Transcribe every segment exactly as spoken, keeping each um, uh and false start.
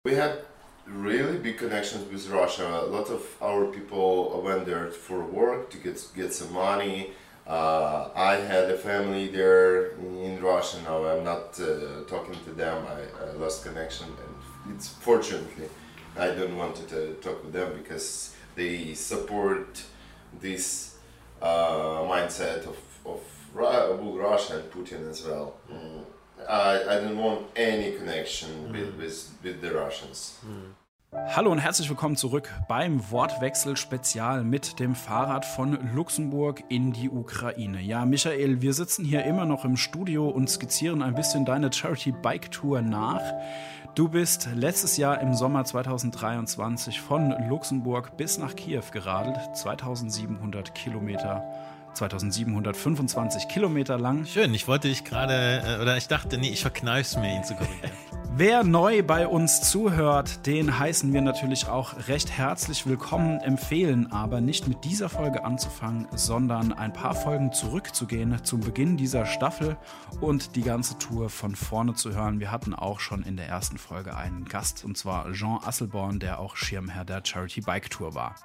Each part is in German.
We had really big connections with Russia. A lot of our people went there for work to get get some money. Uh, I had a family there in Russia. Now I'm not uh, talking to them. I, I lost connection, and it's fortunately I don't want to talk with them because they support this uh, mindset of of Russia and Putin as well. Mm. I, I don't want any connection with, with, with the Russians. Hallo und herzlich willkommen zurück beim Wortwechsel-Spezial mit dem Fahrrad von Luxemburg in die Ukraine. Ja, Michael, wir sitzen hier immer noch im Studio und skizzieren ein bisschen deine Charity-Bike-Tour nach. Du bist letztes Jahr im Sommer zweitausenddreiundzwanzig von Luxemburg bis nach Kiew geradelt, zweitausendsiebenhundert Kilometer. zweitausendsiebenhundertfünfundzwanzig Kilometer lang. Schön, ich wollte dich gerade, oder ich dachte, nee, ich verkneif's mir, ihn zu korrigieren. Wer neu bei uns zuhört, den heißen wir natürlich auch recht herzlich willkommen, empfehlen aber nicht mit dieser Folge anzufangen, sondern ein paar Folgen zurückzugehen zum Beginn dieser Staffel und die ganze Tour von vorne zu hören. Wir hatten auch schon in der ersten Folge einen Gast, und zwar Jean Asselborn, der auch Schirmherr der Charity Bike Tour war.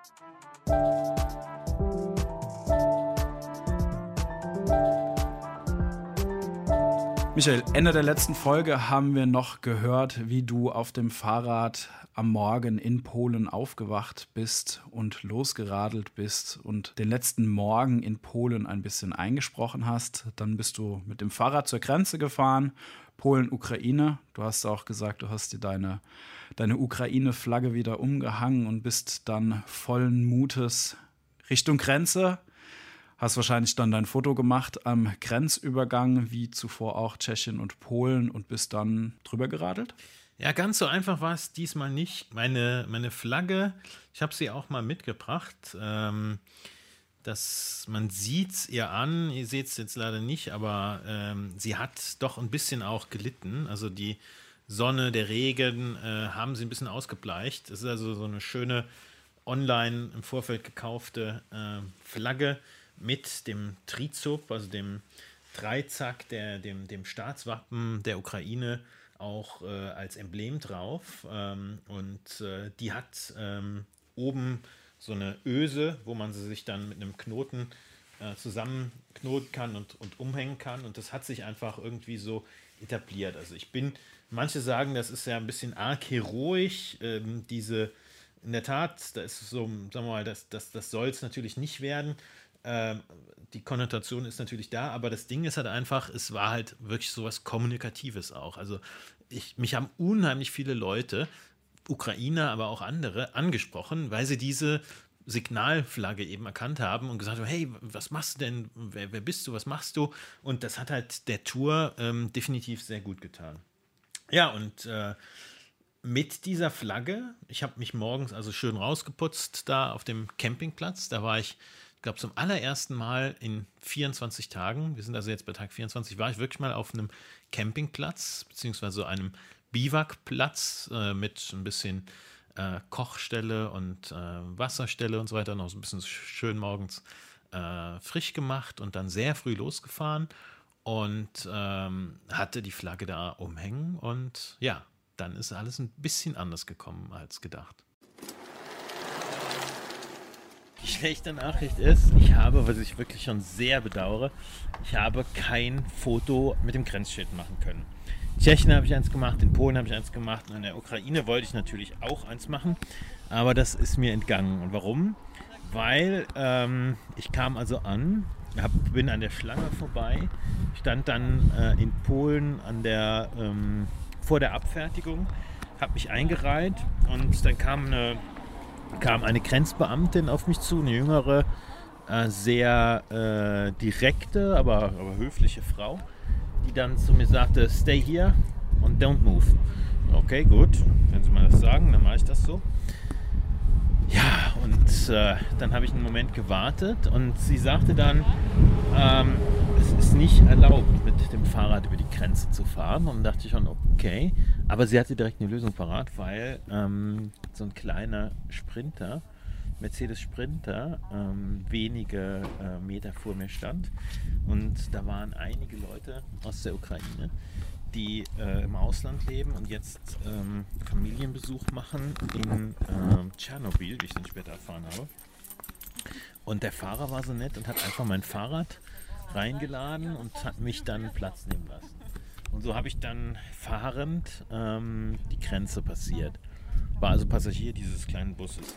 Michael, Ende der letzten Folge haben wir noch gehört, wie du auf dem Fahrrad am Morgen in Polen aufgewacht bist und losgeradelt bist und den letzten Morgen in Polen ein bisschen eingesprochen hast. Dann bist du mit dem Fahrrad zur Grenze gefahren, Polen-Ukraine. Du hast auch gesagt, du hast dir deine, deine Ukraine-Flagge wieder umgehangen und bist dann vollen Mutes Richtung Grenze. Hast wahrscheinlich dann dein Foto gemacht am Grenzübergang, wie zuvor auch Tschechien und Polen, und bist dann drüber geradelt? Ja, ganz so einfach war es diesmal nicht. Meine, meine Flagge, ich habe sie auch mal mitgebracht. Ähm, das, man sieht es ihr an, ihr seht es jetzt leider nicht, aber ähm, sie hat doch ein bisschen auch gelitten. Also die Sonne, der Regen äh, haben sie ein bisschen ausgebleicht. Es ist also so eine schöne online im Vorfeld gekaufte äh, Flagge mit dem Trizub, also dem Dreizack, der, dem, dem Staatswappen der Ukraine, auch äh, als Emblem drauf. Ähm, und äh, die hat ähm, oben so eine Öse, wo man sie sich dann mit einem Knoten äh, zusammenknoten kann und, und umhängen kann. Und das hat sich einfach irgendwie so etabliert. Also ich bin, manche sagen, das ist ja ein bisschen arg heroisch, ähm, diese, in der Tat, da ist so, sagen wir mal, das, das, das soll es natürlich nicht werden. Ähm, die Konnotation ist natürlich da, aber das Ding ist halt einfach, es war halt wirklich sowas Kommunikatives auch. Also ich, mich haben unheimlich viele Leute, Ukrainer, aber auch andere, angesprochen, weil sie diese Signalflagge eben erkannt haben und gesagt haben, hey, was machst du denn, wer, wer bist du, was machst du? Und das hat halt der Tour ähm, definitiv sehr gut getan. Ja, und äh, mit dieser Flagge, ich habe mich morgens also schön rausgeputzt da auf dem Campingplatz, da war ich, ich glaube, zum allerersten Mal in vierundzwanzig Tagen, wir sind also jetzt bei Tag vierundzwanzig, war ich wirklich mal auf einem Campingplatz, beziehungsweise einem Biwakplatz äh, mit ein bisschen äh, Kochstelle und äh, Wasserstelle und so weiter, noch so ein bisschen schön morgens äh, frisch gemacht und dann sehr früh losgefahren und ähm, hatte die Flagge da umhängen und ja, dann ist alles ein bisschen anders gekommen als gedacht. Die schlechte Nachricht ist, ich habe, was ich wirklich schon sehr bedauere, ich habe kein Foto mit dem Grenzschild machen können. In Tschechien habe ich eins gemacht, in Polen habe ich eins gemacht und in der Ukraine wollte ich natürlich auch eins machen, aber das ist mir entgangen. Und warum? Weil ähm, ich kam also an, hab, bin an der Schlange vorbei, stand dann äh, in Polen an der, ähm, vor der Abfertigung, habe mich eingereiht und dann kam eine kam eine Grenzbeamtin auf mich zu, eine jüngere, äh, sehr äh, direkte, aber, aber höfliche Frau, die dann zu mir sagte, stay here and don't move. Okay, gut, wenn Sie mal das sagen, dann mache ich das so. Ja, und äh, dann habe ich einen Moment gewartet und sie sagte dann, ähm, es ist nicht erlaubt, mit dem Fahrrad über die Grenze zu fahren. Und dann dachte ich schon, okay. Aber sie hatte direkt eine Lösung parat, weil ähm, so ein kleiner Sprinter, Mercedes Sprinter, ähm, wenige äh, Meter vor mir stand. Und da waren einige Leute aus der Ukraine, die äh, im Ausland leben und jetzt ähm, Familienbesuch machen in ähm, Tschernobyl, wie ich dann später erfahren habe. Und der Fahrer war so nett und hat einfach mein Fahrrad reingeladen und hat mich dann Platz nehmen lassen. Und so habe ich dann fahrend ähm, die Grenze passiert. War also Passagier dieses kleinen Busses.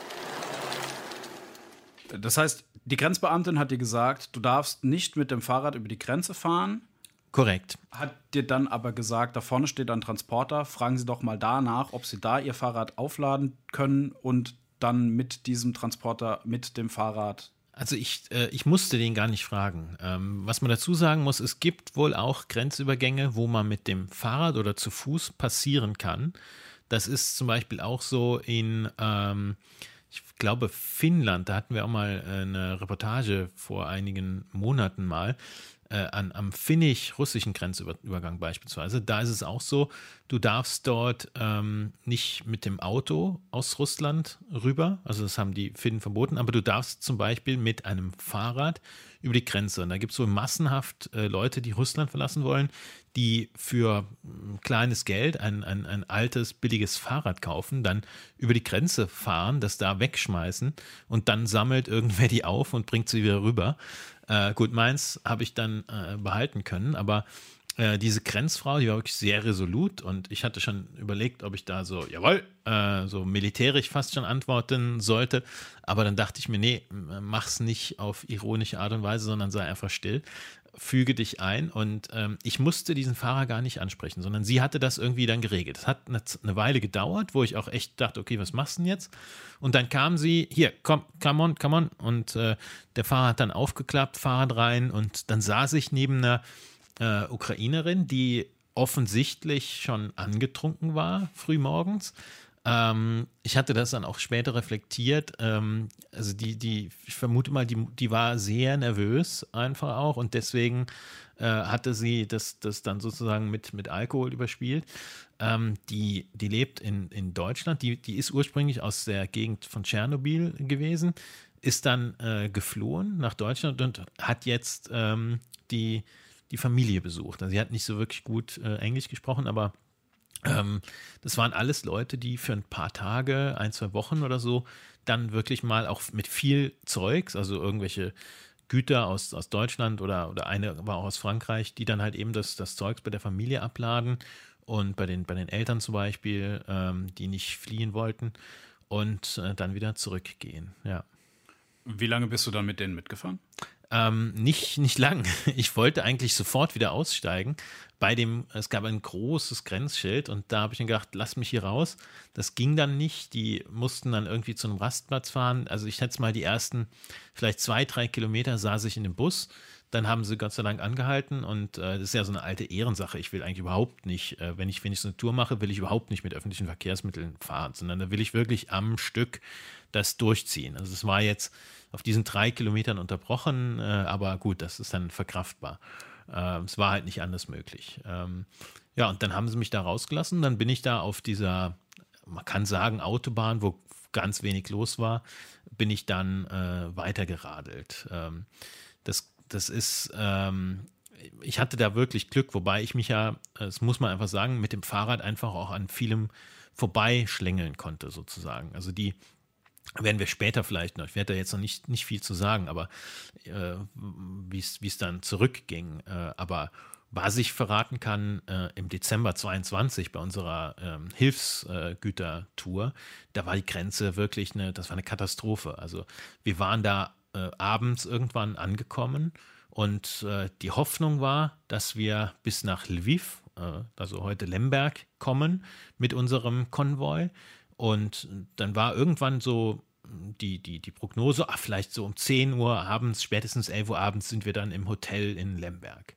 Das heißt, die Grenzbeamtin hat dir gesagt, du darfst nicht mit dem Fahrrad über die Grenze fahren. Korrekt. Hat dir dann aber gesagt, da vorne steht ein Transporter, fragen Sie doch mal danach, ob Sie da Ihr Fahrrad aufladen können und dann mit diesem Transporter, mit dem Fahrrad. Also ich, äh, ich musste den gar nicht fragen. Ähm, was man dazu sagen muss, es gibt wohl auch Grenzübergänge, wo man mit dem Fahrrad oder zu Fuß passieren kann. Das ist zum Beispiel auch so in, ähm, ich glaube, Finnland. Da hatten wir auch mal eine Reportage vor einigen Monaten mal. Äh, an, am finnisch-russischen Grenzübergang beispielsweise, da ist es auch so, du darfst dort ähm, nicht mit dem Auto aus Russland rüber, also das haben die Finnen verboten, aber du darfst zum Beispiel mit einem Fahrrad über die Grenze. Und da gibt es so massenhaft äh, Leute, die Russland verlassen wollen, die für ein kleines Geld ein, ein, ein altes, billiges Fahrrad kaufen, dann über die Grenze fahren, das da wegschmeißen und dann sammelt irgendwer die auf und bringt sie wieder rüber. Äh, gut, meins habe ich dann äh, behalten können, aber äh, diese Grenzfrau, die war wirklich sehr resolut und ich hatte schon überlegt, ob ich da so, jawohl, äh, so militärisch fast schon antworten sollte, aber dann dachte ich mir, nee, mach's nicht auf ironische Art und Weise, sondern sei einfach still, füge dich ein und ähm, ich musste diesen Fahrer gar nicht ansprechen, sondern sie hatte das irgendwie dann geregelt. Das hat eine, eine Weile gedauert, wo ich auch echt dachte, okay, was machst du denn jetzt? Und dann kam sie, hier, komm, come on, come on und äh, der Fahrer hat dann aufgeklappt, Fahrrad rein und dann saß ich neben einer äh, Ukrainerin, die offensichtlich schon angetrunken war, frühmorgens. Ähm, ich hatte das dann auch später reflektiert. Ähm, also die, die, ich vermute mal, die, die war sehr nervös einfach auch und deswegen äh, hatte sie das, das dann sozusagen mit, mit Alkohol überspielt. Ähm, die, die lebt in, in Deutschland, die, die ist ursprünglich aus der Gegend von Tschernobyl gewesen, ist dann äh, geflohen nach Deutschland und hat jetzt ähm, die, die Familie besucht. Also sie hat nicht so wirklich gut äh, Englisch gesprochen, aber Ähm, das waren alles Leute, die für ein paar Tage, ein, zwei Wochen oder so, dann wirklich mal auch mit viel Zeugs, also irgendwelche Güter aus, aus Deutschland oder, oder eine war auch aus Frankreich, die dann halt eben das, das Zeugs bei der Familie abladen und bei den, bei den Eltern zum Beispiel, ähm, die nicht fliehen wollten und äh, dann wieder zurückgehen, ja. Wie lange bist du dann mit denen mitgefahren? Ähm, nicht, nicht lang. Ich wollte eigentlich sofort wieder aussteigen. Bei dem, es gab ein großes Grenzschild und da habe ich mir gedacht, lass mich hier raus. Das ging dann nicht. Die mussten dann irgendwie zu einem Rastplatz fahren. Also ich schätze mal, die ersten vielleicht zwei, drei Kilometer saß ich in dem Bus. Dann haben sie Gott sei Dank angehalten und äh, das ist ja so eine alte Ehrensache. Ich will eigentlich überhaupt nicht, äh, wenn ich, wenn ich so eine Tour mache, will ich überhaupt nicht mit öffentlichen Verkehrsmitteln fahren, sondern da will ich wirklich am Stück das durchziehen. Also es war jetzt auf diesen drei Kilometern unterbrochen, äh, aber gut, das ist dann verkraftbar. Äh, es war halt nicht anders möglich. Ähm, ja, und dann haben sie mich da rausgelassen. Dann bin ich da auf dieser, man kann sagen, Autobahn, wo ganz wenig los war, bin ich dann äh, weitergeradelt. Ähm, das Das ist, ähm, ich hatte da wirklich Glück, wobei ich mich ja, das muss man einfach sagen, mit dem Fahrrad einfach auch an vielem vorbeischlängeln konnte, sozusagen. Also die werden wir später vielleicht noch, ich werde da jetzt noch nicht, nicht viel zu sagen, aber äh, wie es dann zurückging. Äh, aber was ich verraten kann, äh, im Dezember zweiundzwanzig bei unserer ähm, Hilfsgütertour, äh, da war die Grenze wirklich eine, das war eine Katastrophe. Also wir waren da Äh, abends irgendwann angekommen und äh, die Hoffnung war, dass wir bis nach Lviv, äh, also heute Lemberg, kommen mit unserem Konvoi und dann war irgendwann so die, die, die Prognose, ach, vielleicht so um zehn Uhr abends, spätestens elf Uhr abends sind wir dann im Hotel in Lemberg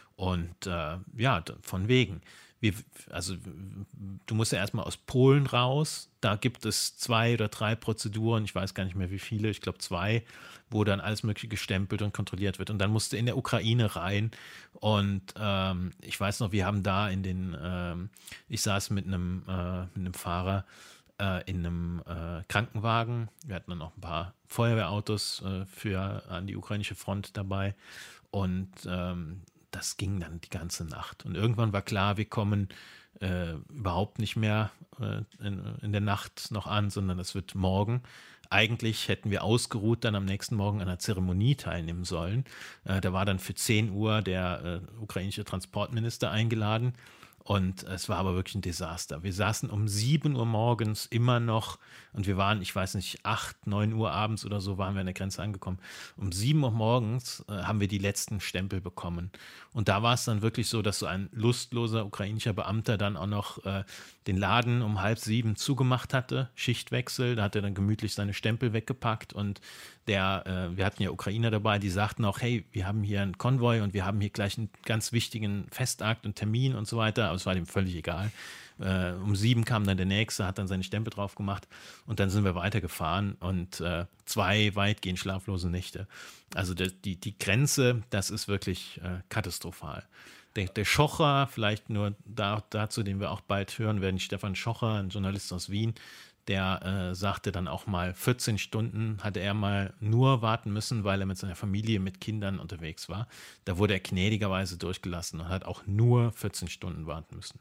und äh, ja, von wegen. Wir, also du musst ja erstmal aus Polen raus, da gibt es zwei oder drei Prozeduren, ich weiß gar nicht mehr wie viele, ich glaube zwei, wo dann alles mögliche gestempelt und kontrolliert wird und dann musst du in der Ukraine rein und ähm, ich weiß noch, wir haben da in den, ähm, ich saß mit einem, äh, mit einem Fahrer äh, in einem äh, Krankenwagen, wir hatten dann noch ein paar Feuerwehrautos äh, für an die ukrainische Front dabei und ähm, das ging dann die ganze Nacht. Und irgendwann war klar, wir kommen äh, überhaupt nicht mehr äh, in, in der Nacht noch an, sondern es wird morgen. Eigentlich hätten wir ausgeruht dann am nächsten Morgen an einer Zeremonie teilnehmen sollen. Äh, da war dann für zehn Uhr der äh, ukrainische Transportminister eingeladen. Und es war aber wirklich ein Desaster. Wir saßen um sieben Uhr morgens immer noch und wir waren, ich weiß nicht, acht, neun Uhr abends oder so waren wir an der Grenze angekommen. Um sieben Uhr morgens äh, haben wir die letzten Stempel bekommen. Und da war es dann wirklich so, dass so ein lustloser ukrainischer Beamter dann auch noch äh, den Laden um halb sieben zugemacht hatte, Schichtwechsel. Da hat er dann gemütlich seine Stempel weggepackt und der, äh, wir hatten ja Ukrainer dabei, die sagten auch, hey, wir haben hier einen Konvoi und wir haben hier gleich einen ganz wichtigen Festakt und Termin und so weiter. Aber es war dem völlig egal. Äh, um sieben kam dann der Nächste, hat dann seine Stempel drauf gemacht und dann sind wir weitergefahren und äh, zwei weitgehend schlaflose Nächte. Also der, die, die Grenze, das ist wirklich äh, katastrophal. Der, der Schocher, vielleicht nur da, dazu, den wir auch bald hören werden, Stefan Schocher, ein Journalist aus Wien, der äh, sagte dann auch mal, vierzehn Stunden hatte er mal nur warten müssen, weil er mit seiner Familie, mit Kindern unterwegs war. Da wurde er gnädigerweise durchgelassen und hat auch nur vierzehn Stunden warten müssen.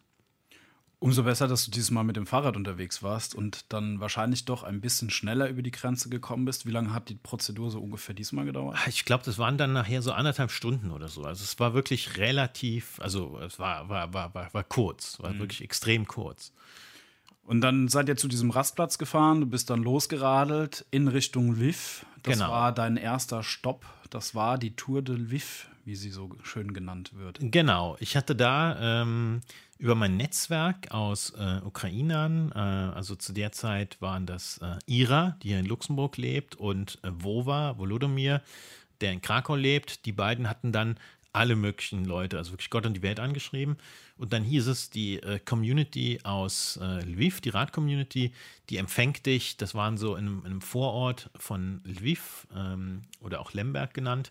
Umso besser, dass du dieses Mal mit dem Fahrrad unterwegs warst und dann wahrscheinlich doch ein bisschen schneller über die Grenze gekommen bist. Wie lange hat die Prozedur so ungefähr diesmal gedauert? Ich glaube, das waren dann nachher so anderthalb Stunden oder so. Also es war wirklich relativ, also es war, war, war, war, war kurz, war mhm. wirklich extrem kurz. Und dann seid ihr zu diesem Rastplatz gefahren, du bist dann losgeradelt in Richtung Lviv. Das genau. war dein erster Stopp. Das war die Tour de Lviv, wie sie so schön genannt wird. Genau. Ich hatte da ähm, über mein Netzwerk aus äh, Ukrainern, äh, also zu der Zeit waren das äh, Ira, die hier in Luxemburg lebt, und äh, Wova, Volodymyr, der in Krakau lebt. Die beiden hatten dann alle möglichen Leute, also wirklich Gott und die Welt angeschrieben. Und dann hieß es, die äh, Community aus äh, Lviv, die Rad-Community, die empfängt dich. Das waren so in, in einem Vorort von Lviv ähm, oder auch Lemberg genannt.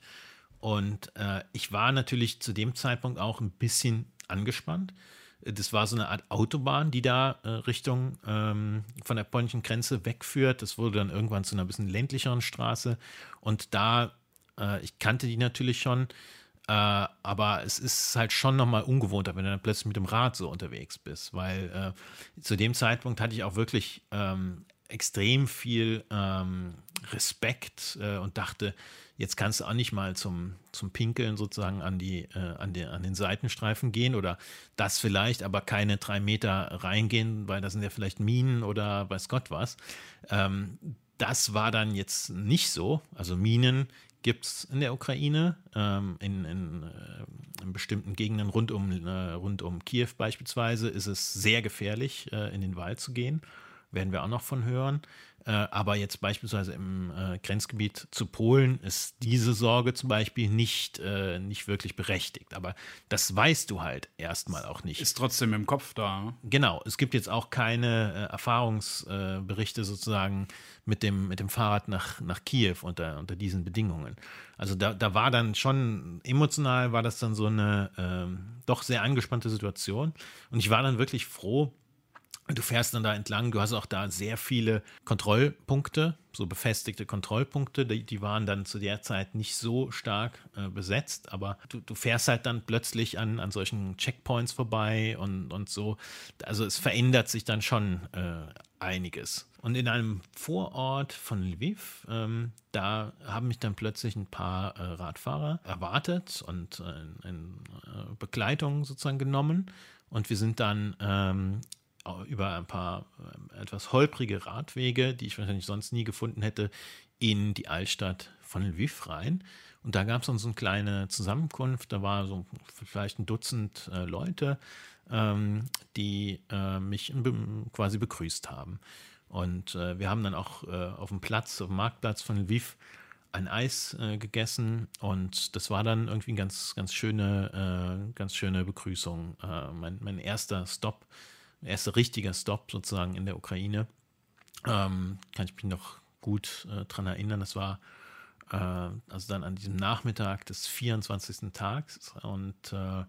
Und äh, ich war natürlich zu dem Zeitpunkt auch ein bisschen angespannt. Das war so eine Art Autobahn, die da äh, Richtung ähm, von der polnischen Grenze wegführt. Das wurde dann irgendwann zu einer bisschen ländlicheren Straße. Und da, äh, ich kannte die natürlich schon, Äh, aber es ist halt schon nochmal ungewohnter, wenn du dann plötzlich mit dem Rad so unterwegs bist, weil äh, zu dem Zeitpunkt hatte ich auch wirklich ähm, extrem viel ähm, Respekt äh, und dachte, jetzt kannst du auch nicht mal zum, zum Pinkeln sozusagen an, die, äh, an, die, an den Seitenstreifen gehen oder das vielleicht, aber keine drei Meter reingehen, weil da sind ja vielleicht Minen oder weiß Gott was. Ähm, das war dann jetzt nicht so, also Minen gibt es in der Ukraine, ähm, in, in, äh, in bestimmten Gegenden rund um, äh, rund um Kiew beispielsweise ist es sehr gefährlich, äh, in den Wald zu gehen. Werden wir auch noch von hören. Äh, aber jetzt beispielsweise im äh, Grenzgebiet zu Polen ist diese Sorge zum Beispiel nicht, äh, nicht wirklich berechtigt. Aber das weißt du halt erstmal auch nicht. Ist trotzdem im Kopf da. Genau, es gibt jetzt auch keine äh, Erfahrungsberichte äh, sozusagen mit dem, mit dem Fahrrad nach, nach Kiew unter, unter diesen Bedingungen. Also da, da war dann schon, emotional war das dann so eine ähm, doch sehr angespannte Situation. Und ich war dann wirklich froh. Du fährst dann da entlang, du hast auch da sehr viele Kontrollpunkte, so befestigte Kontrollpunkte, die, die waren dann zu der Zeit nicht so stark äh, besetzt, aber du, du fährst halt dann plötzlich an, an solchen Checkpoints vorbei und, und so. Also es verändert sich dann schon äh, einiges. Und in einem Vorort von Lviv, ähm, da haben mich dann plötzlich ein paar äh, Radfahrer erwartet und äh, in äh, Begleitung sozusagen genommen. Und wir sind dann ähm, über ein paar äh, etwas holprige Radwege, die ich wahrscheinlich sonst nie gefunden hätte, in die Altstadt von Lviv rein. Und da gab es dann so eine kleine Zusammenkunft, da war so vielleicht ein Dutzend äh, Leute, ähm, die äh, mich in, quasi begrüßt haben. Und äh, wir haben dann auch äh, auf dem Platz, auf dem Marktplatz von Lviv ein Eis äh, gegessen und das war dann irgendwie eine ganz, ganz schöne, äh, ganz schöne Begrüßung. Äh, mein, mein erster Stopp, erster richtiger Stopp sozusagen in der Ukraine. Ähm, kann ich mich noch gut äh, dran erinnern. Das war äh, also dann an diesem Nachmittag des vierundzwanzigsten Tags und äh,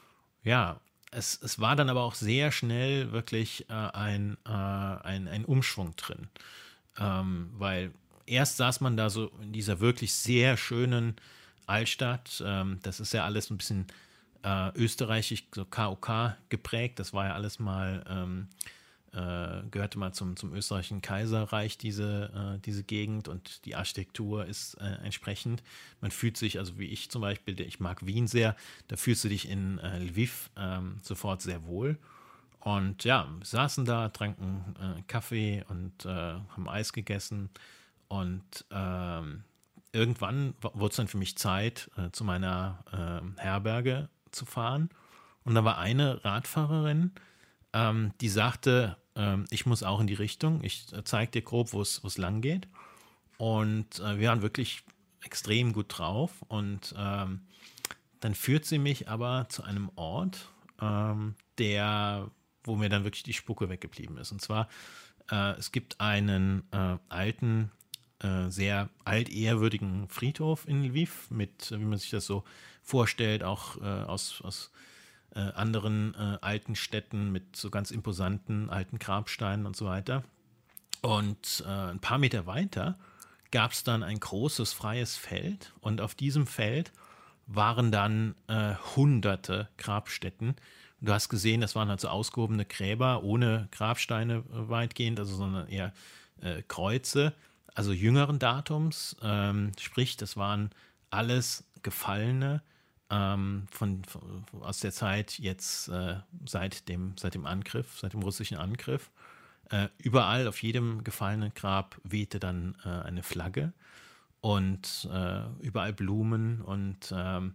ja, es, es war dann aber auch sehr schnell wirklich äh, ein, äh, ein, ein Umschwung drin, ähm, weil erst saß man da so in dieser wirklich sehr schönen Altstadt. Ähm, das ist ja alles ein bisschen äh, österreichisch, so K O K geprägt. Das war ja alles mal, ähm, äh, gehörte mal zum, zum österreichischen Kaiserreich, diese, äh, diese Gegend, und die Architektur ist äh, entsprechend. Man fühlt sich, also wie ich zum Beispiel, ich mag Wien sehr, da fühlst du dich in äh, Lviv ähm, sofort sehr wohl. Und ja, wir saßen da, tranken äh, Kaffee und äh, haben Eis gegessen. Und ähm, irgendwann wurde es dann für mich Zeit, äh, zu meiner äh, Herberge zu fahren. Und da war eine Radfahrerin, ähm, die sagte, ähm, ich muss auch in die Richtung. Ich äh, zeige dir grob, wo es lang geht. Und äh, wir waren wirklich extrem gut drauf. Und ähm, dann führt sie mich aber zu einem Ort, ähm, der, wo mir dann wirklich die Spucke weggeblieben ist. Und zwar, äh, es gibt einen äh, alten, äh, sehr altehrwürdigen Friedhof in Lviv, mit, wie man sich das so vorstellt, auch äh, aus, aus äh, anderen äh, alten Städten mit so ganz imposanten alten Grabsteinen und so weiter. Und äh, ein paar Meter weiter gab es dann ein großes freies Feld, und auf diesem Feld waren dann äh, hunderte Grabstätten. Du hast gesehen, das waren halt so ausgehobene Gräber ohne Grabsteine äh, weitgehend, also sondern eher äh, Kreuze, also jüngeren Datums. Ähm, sprich, das waren alles Gefallene ähm, von, von, aus der Zeit jetzt äh, seit dem, seit dem Angriff, seit dem russischen Angriff. Äh, überall auf jedem gefallenen Grab wehte dann äh, eine Flagge und äh, überall Blumen, und ähm,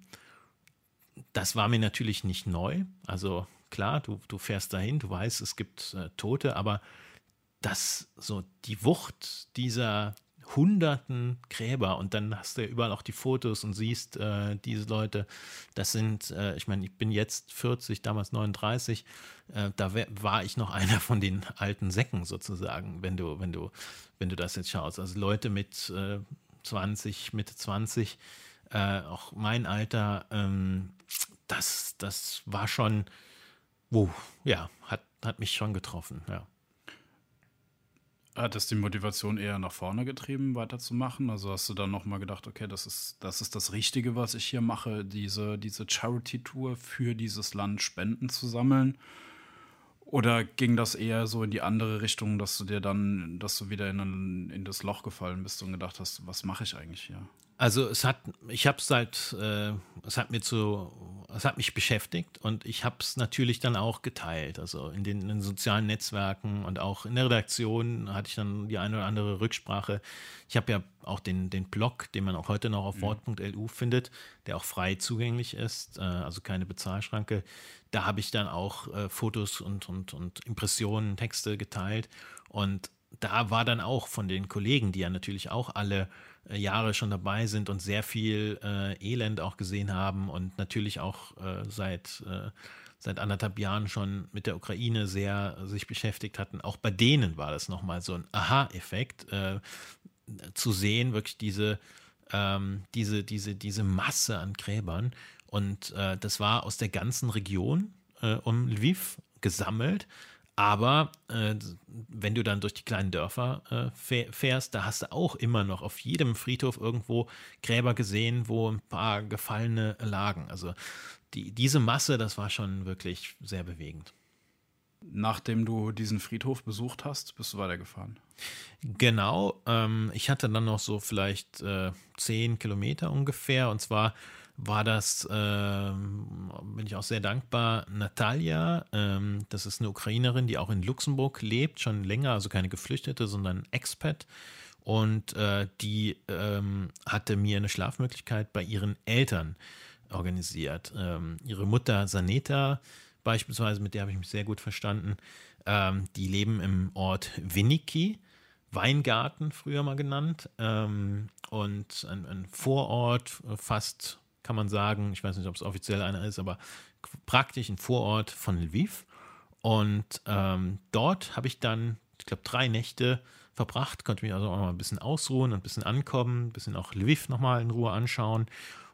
das war mir natürlich nicht neu. Also klar, du, du fährst dahin, du weißt, es gibt äh, Tote, aber das so die Wucht dieser hunderten Gräber, und dann hast du ja überall auch die Fotos und siehst äh, diese Leute, das sind, äh, ich meine, ich bin jetzt vierzig, damals neununddreißig, äh, da wär, war ich noch einer von den alten Säcken sozusagen, wenn du, wenn du, wenn du das jetzt schaust. Also Leute mit äh, zwanzig, Mitte zwanzig, äh, auch mein Alter, ähm, das, das war schon, uh, ja, hat, hat mich schon getroffen, ja. Hat das die Motivation eher nach vorne getrieben, weiterzumachen? Also hast du dann nochmal gedacht, okay, das ist, das ist das Richtige, was ich hier mache, diese, diese Charity-Tour für dieses Land Spenden zu sammeln? Oder ging das eher so in die andere Richtung, dass du dir dann, dass du wieder in, ein, in das Loch gefallen bist und gedacht hast, was mache ich eigentlich hier? Also es hat, ich habe es halt, äh, es hat mir zu, es hat mich beschäftigt, und ich habe es natürlich dann auch geteilt. Also in den, in den sozialen Netzwerken und auch in der Redaktion hatte ich dann die eine oder andere Rücksprache. Ich habe ja auch den, den Blog, den man auch heute noch auf mhm. wort punkt l u findet, der auch frei zugänglich ist, äh, also keine Bezahlschranke. Da habe ich dann auch äh, Fotos und, und, und Impressionen, Texte geteilt, und da war dann auch von den Kollegen, die ja natürlich auch alle äh, Jahre schon dabei sind und sehr viel äh, Elend auch gesehen haben und natürlich auch äh, seit, äh, seit anderthalb Jahren schon mit der Ukraine sehr äh, sich beschäftigt hatten. Auch bei denen war das nochmal so ein Aha-Effekt, äh, zu sehen, wirklich diese, ähm, diese, diese, diese Masse an Gräbern. Und äh, das war aus der ganzen Region äh, um Lviv gesammelt. Aber äh, wenn du dann durch die kleinen Dörfer äh, fährst, da hast du auch immer noch auf jedem Friedhof irgendwo Gräber gesehen, wo ein paar Gefallene lagen. Also die, diese Masse, das war schon wirklich sehr bewegend. Nachdem du diesen Friedhof besucht hast, bist du weitergefahren? Genau. Ähm, ich hatte dann noch so vielleicht äh, zehn Kilometer ungefähr, und zwar war das, äh, bin ich auch sehr dankbar, Natalia, ähm, das ist eine Ukrainerin, die auch in Luxemburg lebt, schon länger, also keine Geflüchtete, sondern Expat, und äh, die ähm, hatte mir eine Schlafmöglichkeit bei ihren Eltern organisiert. Ähm, ihre Mutter Saneta beispielsweise, mit der habe ich mich sehr gut verstanden, ähm, die leben im Ort Winiki, Weingarten früher mal genannt, ähm, und ein, ein Vorort, fast kann man sagen, ich weiß nicht, ob es offiziell einer ist, aber praktisch ein Vorort von Lviv. Und ähm, dort habe ich dann, ich glaube, drei Nächte verbracht, konnte mich also auch noch mal ein bisschen ausruhen und ein bisschen ankommen, ein bisschen auch Lviv nochmal in Ruhe anschauen.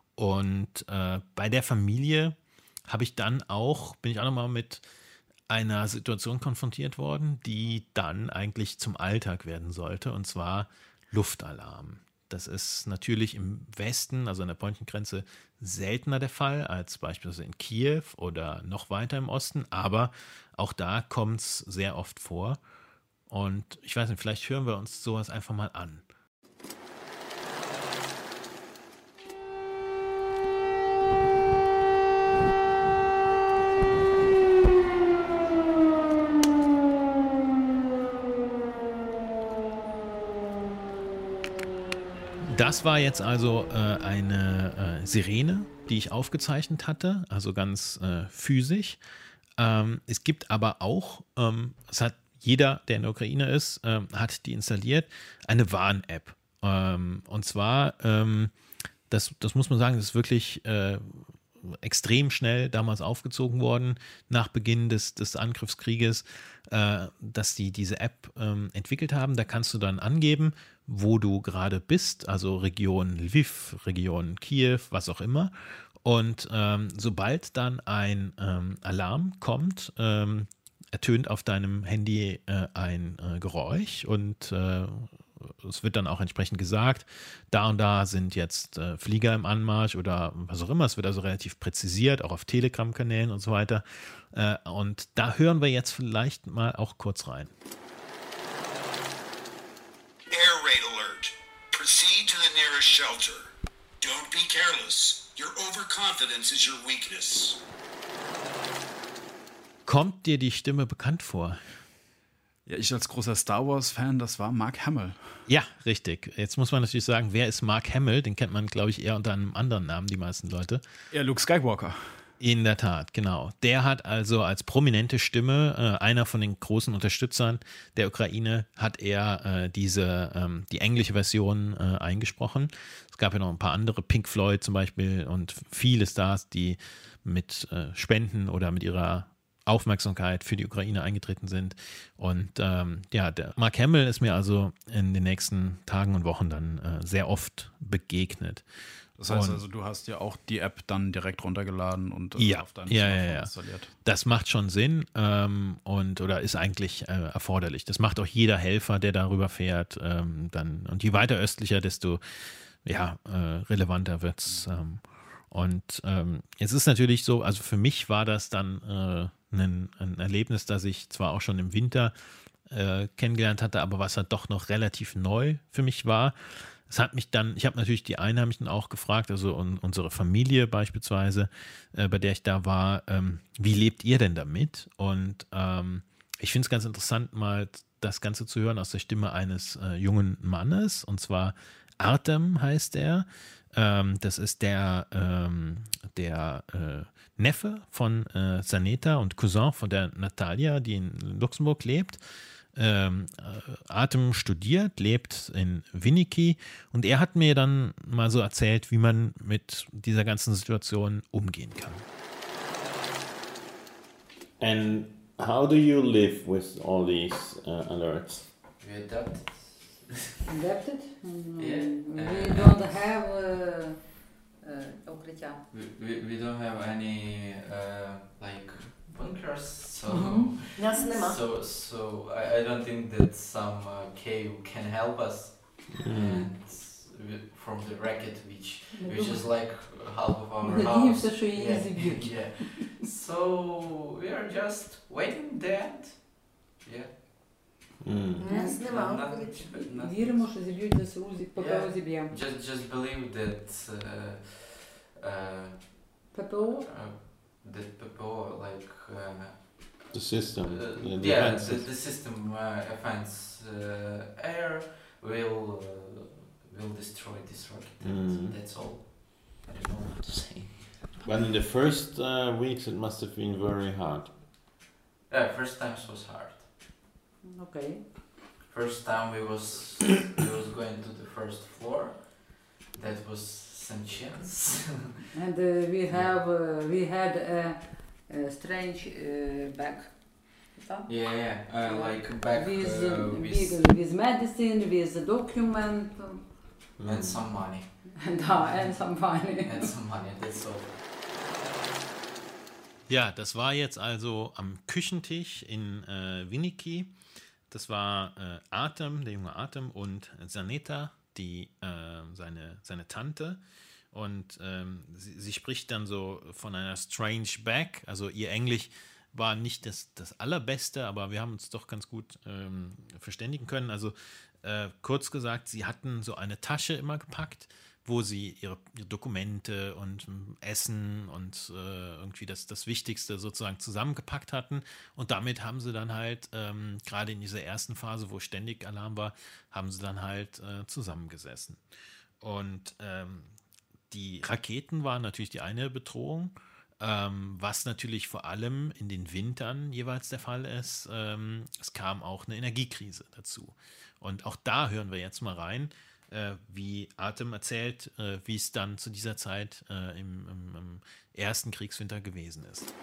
Und äh, bei der Familie habe ich dann auch, bin ich auch nochmal mit einer Situation konfrontiert worden, die dann eigentlich zum Alltag werden sollte, und zwar Luftalarm. das ist natürlich im Westen, also an der polnischen Grenze, seltener der Fall als beispielsweise in Kiew oder noch weiter im Osten. Aber auch da kommt es sehr oft vor. Und ich weiß nicht, vielleicht hören wir uns sowas einfach mal an. Das war jetzt also äh, eine äh, Sirene, die ich aufgezeichnet hatte, also ganz äh, physisch. Ähm, es gibt aber auch, ähm, es hat jeder, der in der Ukraine ist, ähm, hat die installiert, eine Warn-App. Ähm, und zwar, ähm, das, das muss man sagen, das ist wirklich äh, extrem schnell damals aufgezogen worden, nach Beginn des, des Angriffskrieges, äh, dass die diese App ähm, entwickelt haben. Da kannst du dann angeben, wo du gerade bist, also Region Lviv, Region Kiew, was auch immer. Und ähm, sobald dann ein ähm, Alarm kommt, ähm, ertönt auf deinem Handy äh, ein äh, Geräusch und äh, es wird dann auch entsprechend gesagt, da und da sind jetzt äh, Flieger im Anmarsch oder was auch immer. Es wird also relativ präzisiert, auch auf Telegram-Kanälen und so weiter. Äh, und da hören wir jetzt vielleicht mal auch kurz rein. Air raid alert. Proceed to the nearest shelter. Don't be careless. Your overconfidence is your weakness. Kommt dir die Stimme bekannt vor? Ja, ich als großer Star Wars-Fan, das war Mark Hamill. Ja, richtig. Jetzt muss man natürlich sagen, wer ist Mark Hamill? Den kennt man, glaube ich, eher unter einem anderen Namen, die meisten Leute. Ja, Luke Skywalker. In der Tat, genau. Der hat also als prominente Stimme, äh, einer von den großen Unterstützern der Ukraine, hat er äh, diese, ähm, die englische Version äh, eingesprochen. Es gab ja noch ein paar andere, Pink Floyd zum Beispiel und viele Stars, die mit äh, Spenden oder mit ihrer Aufmerksamkeit für die Ukraine eingetreten sind. Und ähm, ja, der Mark Hamill ist mir also in den nächsten Tagen und Wochen dann äh, sehr oft begegnet. Das heißt und, also, du hast ja auch die App dann direkt runtergeladen und äh, ja, auf deinem ja, Smartphone ja, ja. installiert. Das macht schon Sinn ähm, und oder ist eigentlich äh, erforderlich. Das macht auch jeder Helfer, der darüber fährt. Ähm, dann, und je weiter östlicher, desto ja, äh, relevanter wird es. Ähm, und ähm, es ist natürlich so, also für mich war das dann äh, ein, ein Erlebnis, das ich zwar auch schon im Winter äh, kennengelernt hatte, aber was halt doch noch relativ neu für mich war. Es hat mich dann, ich habe natürlich die Einheimischen auch gefragt, also un, unsere Familie beispielsweise, äh, bei der ich da war, ähm, wie lebt ihr denn damit? Und ähm, ich finde es ganz interessant, mal das Ganze zu hören aus der Stimme eines äh, jungen Mannes, und zwar Artem heißt er. Ähm, das ist der, ähm, der äh, Neffe von äh, Zaneta und Cousin von der Natalia, die in Luxemburg lebt. Ähm, Artem studiert, lebt in Winiki und er hat mir dann mal so erzählt, wie man mit dieser ganzen Situation umgehen kann. And how do you live with all these uh, alerts? We adapt it. Adapted? Mm, Yeah. We Uh, don't have uh, uh, укрытия. We, we, we don't have any uh, like bunkers, so Mhm. Нас нема. so so I, I don't think that some uh, cave can help us. And we- from the racket, which which is like half of our Ми house. надіємося, що її не Yeah, зіб'ють. yeah. So we are just waiting that. Yeah. Mm. Нас нема Not- укриття. not- Віримо, що зіб'ють ЗСУ, зі- ППО Yeah. зіб'ємо. Just just believe that uh, uh, ППО? uh, that people like uh, The system, uh, the yeah defense the, system. the system uh, offense uh, air will uh, will destroy this rocket. Mm. That's all. I don't know what to say. But in the first uh, weeks, it must have been very hard. Yeah, first times was hard. Окей. First time we was we was going to the first floor. That was some chance. And uh, we have, uh, we had a, a strange uh, bag. Так? yeah, yeah. Uh, like back With, uh, uh, with with, with medicine, with a document. and some money Да, and some money. and some money. That's all. Ja, das war jetzt also am Küchentisch in äh, Winiki. Das war äh, Artem, der junge Artem, und Zaneta, die, äh, seine, seine Tante. Und ähm, sie, sie spricht dann so von einer strange bag. Also ihr Englisch war nicht das, das allerbeste, aber wir haben uns doch ganz gut ähm, verständigen können. Also äh, kurz gesagt, sie hatten so eine Tasche immer gepackt, wo sie ihre, ihre Dokumente und Essen und äh, irgendwie das, das Wichtigste sozusagen zusammengepackt hatten. Und damit haben sie dann halt, ähm, gerade in dieser ersten Phase, wo ständig Alarm war, haben sie dann halt äh, zusammengesessen. Und ähm, die Raketen waren natürlich die eine Bedrohung, ähm, was natürlich vor allem in den Wintern jeweils der Fall ist. Ähm, es kam auch eine Energiekrise dazu. Und auch da hören wir jetzt mal rein, äh, wie Artem erzählt, äh, wie es dann zu dieser Zeit äh, im, im, im ersten Kriegswinter gewesen ist.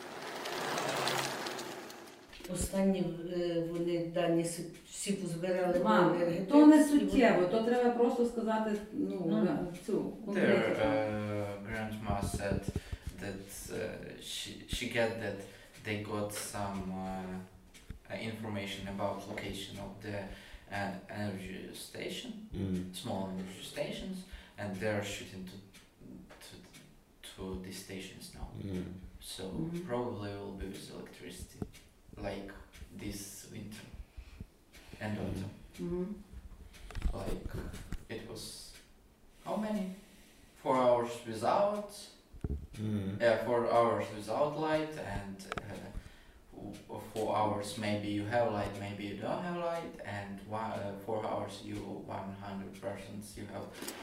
Останні е, вони дані си- всі позбирали. Мам, енергетик, то не і вони- суттєво, то треба просто сказати ну, Ну. цю Their конкретику. uh, grandma said that uh, she she get that they got some uh, uh, information about location of the uh, energy station, Mm. small energy stations, and they're shooting to to, to these stations now. Mm. So Mhm. probably will be with electricity, like this winter and autumn. Мгм. Like it was how many? Four hours without, Mm. uh, four hours without light, and uh, w- four hours maybe you have light, maybe you don't have light, and one, uh, four hours you one hundred percent you have.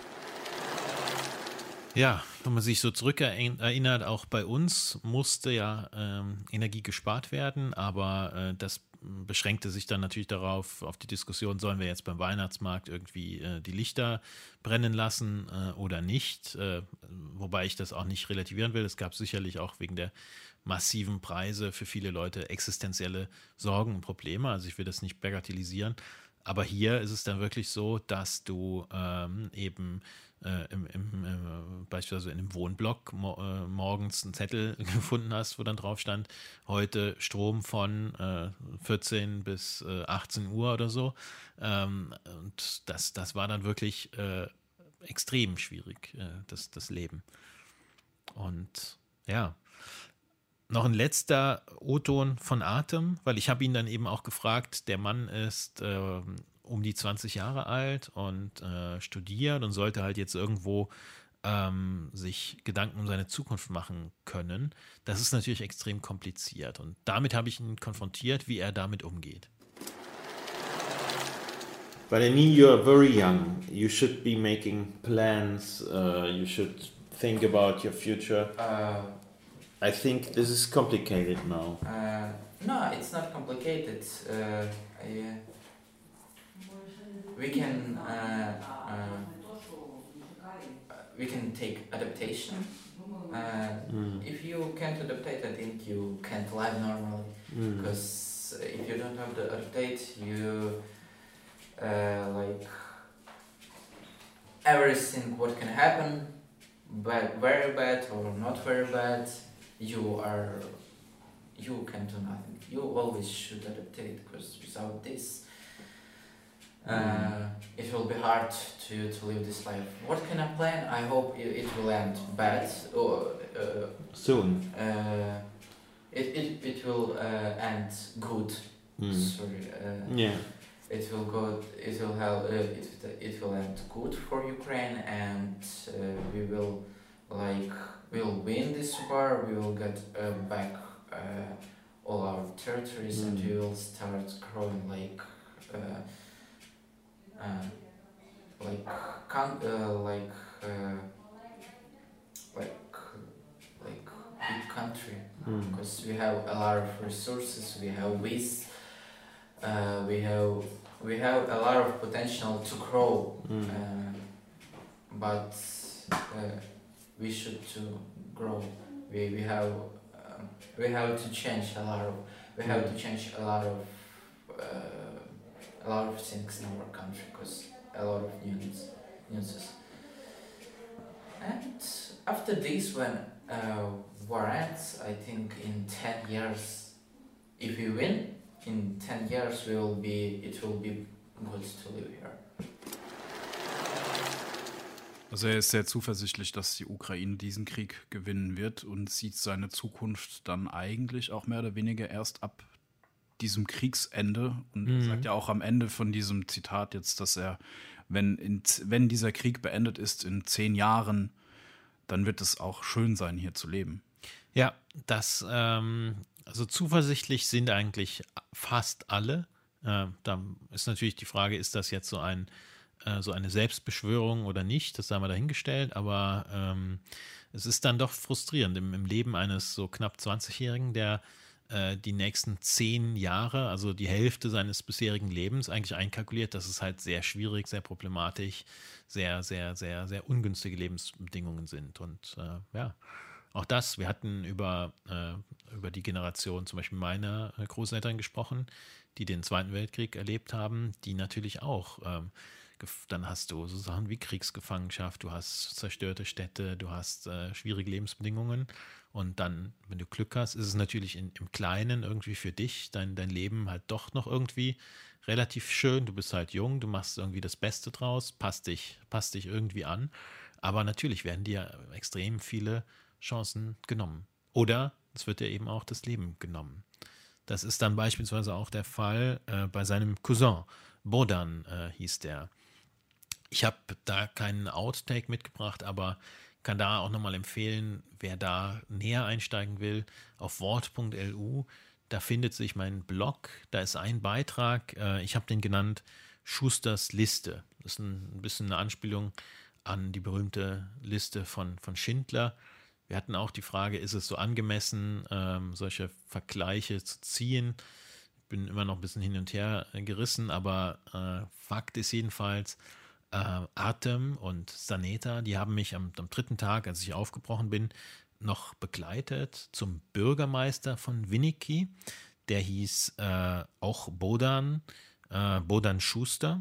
Ja, wenn man sich so zurückerinnert, auch bei uns musste ja ähm, Energie gespart werden, aber äh, das beschränkte sich dann natürlich darauf, auf die Diskussion, sollen wir jetzt beim Weihnachtsmarkt irgendwie äh, die Lichter brennen lassen äh, oder nicht, äh, wobei ich das auch nicht relativieren will. Es gab sicherlich auch wegen der massiven Preise für viele Leute existenzielle Sorgen und Probleme, also ich will das nicht bagatellisieren, aber hier ist es dann wirklich so, dass du ähm, eben äh, im, im, äh, beispielsweise in einem Wohnblock mo äh, morgens einen Zettel gefunden hast, wo dann drauf stand, heute Strom von äh, vierzehn bis äh, achtzehn Uhr oder so. Ähm, und das, das war dann wirklich äh, extrem schwierig, äh, das, das Leben. Und ja, noch ein letzter O-Ton von Artem, weil ich habe ihn dann eben auch gefragt, der Mann ist äh, um die zwanzig Jahre alt und äh, studiert und sollte halt jetzt irgendwo ähm, sich Gedanken um seine Zukunft machen können. Das ist natürlich extrem kompliziert und damit habe ich ihn konfrontiert, wie er damit umgeht. But I mean, you are very young. You should be making plans. Uh, you should think about your future. Uh, I think this is complicated now. uh, no, it's not complicated. Uh, I, uh, we can uh, uh, we can take adaptation. Uh, Mm. If you can't adaptate, I think you can't live normally. Mm. Because if you don't have the update, you uh, like everything what can happen, but very bad or not very bad, you are you can do nothing. You always should adaptate, because without this, uh, it will be hard to to live this life. What can I plan? I hope it, it will end bad or. Uh, Soon. uh, it, it, it will uh, end good. Mm. Sorry. Uh, Yeah. it will go. It will help. Uh, it it will end good for Ukraine, and uh, we will like we'll win this war. We will get uh, back uh, all our territories, and Mm. we will start growing like uh, uh, like con- uh, like uh, like like big country. Mm. Because we have a lot of resources, we have waste, uh, we have we have a lot of potential to grow, Mm. uh, but uh, we should to grow. We we have um, we have to change a lot of we have to change a lot of uh, a lot of things in our country, because a lot of news newses. And after this, when uh, war ends, I think in ten years, if we win, in ten years we will be, it will be good to live here. Also er ist sehr zuversichtlich, dass die Ukraine diesen Krieg gewinnen wird und sieht seine Zukunft dann eigentlich auch mehr oder weniger erst ab diesem Kriegsende. Und er sagt ja auch am Ende von diesem Zitat jetzt, dass er, wenn, in, wenn dieser Krieg beendet ist in zehn Jahren, dann wird es auch schön sein, hier zu leben. Ja, das, ähm, also zuversichtlich sind eigentlich fast alle. Äh, da ist natürlich die Frage, ist das jetzt so ein äh, so eine Selbstbeschwörung oder nicht? Das sei mal dahingestellt, aber ähm, es ist dann doch frustrierend im, im Leben eines so knapp zwanzigjährigen, der äh, die nächsten zehn Jahre, also die Hälfte seines bisherigen Lebens eigentlich einkalkuliert. Das ist halt sehr schwierig, sehr problematisch, sehr, sehr, sehr, sehr ungünstige Lebensbedingungen sind. Und äh, ja, auch das, wir hatten über, äh, über die Generation zum Beispiel meiner Großeltern gesprochen, die den Zweiten Weltkrieg erlebt haben, die natürlich auch, ähm, gef- dann hast du so Sachen wie Kriegsgefangenschaft, du hast zerstörte Städte, du hast äh, schwierige Lebensbedingungen und dann, wenn du Glück hast, ist es natürlich in, im Kleinen irgendwie für dich, dein, dein Leben halt doch noch irgendwie relativ schön, du bist halt jung, du machst irgendwie das Beste draus, passt dich, passt dich irgendwie an, aber natürlich werden dir extrem viele Chancen genommen. Oder es wird dir eben auch das Leben genommen. Das ist dann beispielsweise auch der Fall äh, bei seinem Cousin. Bohdan äh, hieß der. Ich habe da keinen Outtake mitgebracht, aber kann da auch nochmal empfehlen, wer da näher einsteigen will, auf wort punkt l u, da findet sich mein Blog, da ist ein Beitrag, äh, ich habe den genannt Schusters Liste. Das ist ein, ein bisschen eine Anspielung an die berühmte Liste von, von Schindler. Wir hatten auch die Frage, ist es so angemessen, ähm, solche Vergleiche zu ziehen? Ich bin immer noch ein bisschen hin und her gerissen, aber äh, Fakt ist jedenfalls, äh, Artem und Saneta, die haben mich am, am dritten Tag, als ich aufgebrochen bin, noch begleitet zum Bürgermeister von Winnicki. Der hieß äh, auch Bohdan, äh, Bohdan Schuster.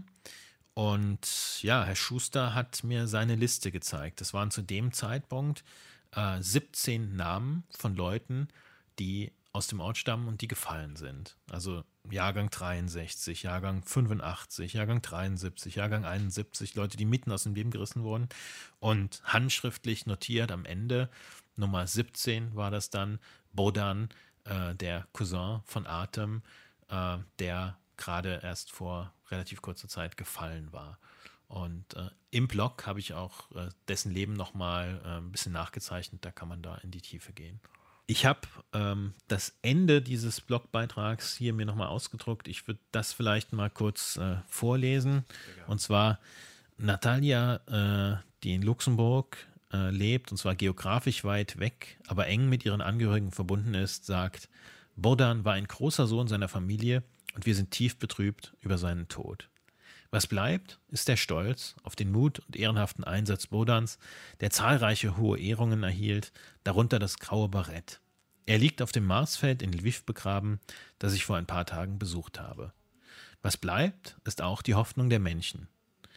Und ja, Herr Schuster hat mir seine Liste gezeigt. Das waren zu dem Zeitpunkt äh, siebzehn Namen von Leuten, die aus dem Ort stammen und die gefallen sind. Also Jahrgang dreiundsechzig, Jahrgang fünfundachtzig, Jahrgang dreiundsiebzig, Jahrgang einundsiebzig, Leute, die mitten aus dem Leben gerissen wurden und handschriftlich notiert am Ende, Nummer siebzehn war das dann, Bohdan, äh, der Cousin von Artem, äh, der gerade erst vor relativ kurzer Zeit gefallen war. Und äh, im Blog habe ich auch äh, dessen Leben nochmal äh, ein bisschen nachgezeichnet, da kann man da in die Tiefe gehen. Ich habe ähm, das Ende dieses Blogbeitrags hier mir nochmal ausgedruckt. Ich würde das vielleicht mal kurz äh, vorlesen. Und zwar Natalia, äh, die in Luxemburg äh, lebt, und zwar geografisch weit weg, aber eng mit ihren Angehörigen verbunden ist, sagt, Bohdan war ein großer Sohn seiner Familie und wir sind tief betrübt über seinen Tod. Was bleibt, ist der Stolz auf den Mut und ehrenhaften Einsatz Bohdans, der zahlreiche hohe Ehrungen erhielt, darunter das Graue Barett. Er liegt auf dem Marsfeld in Lviv begraben, das ich vor ein paar Tagen besucht habe. Was bleibt, ist auch die Hoffnung der Menschen,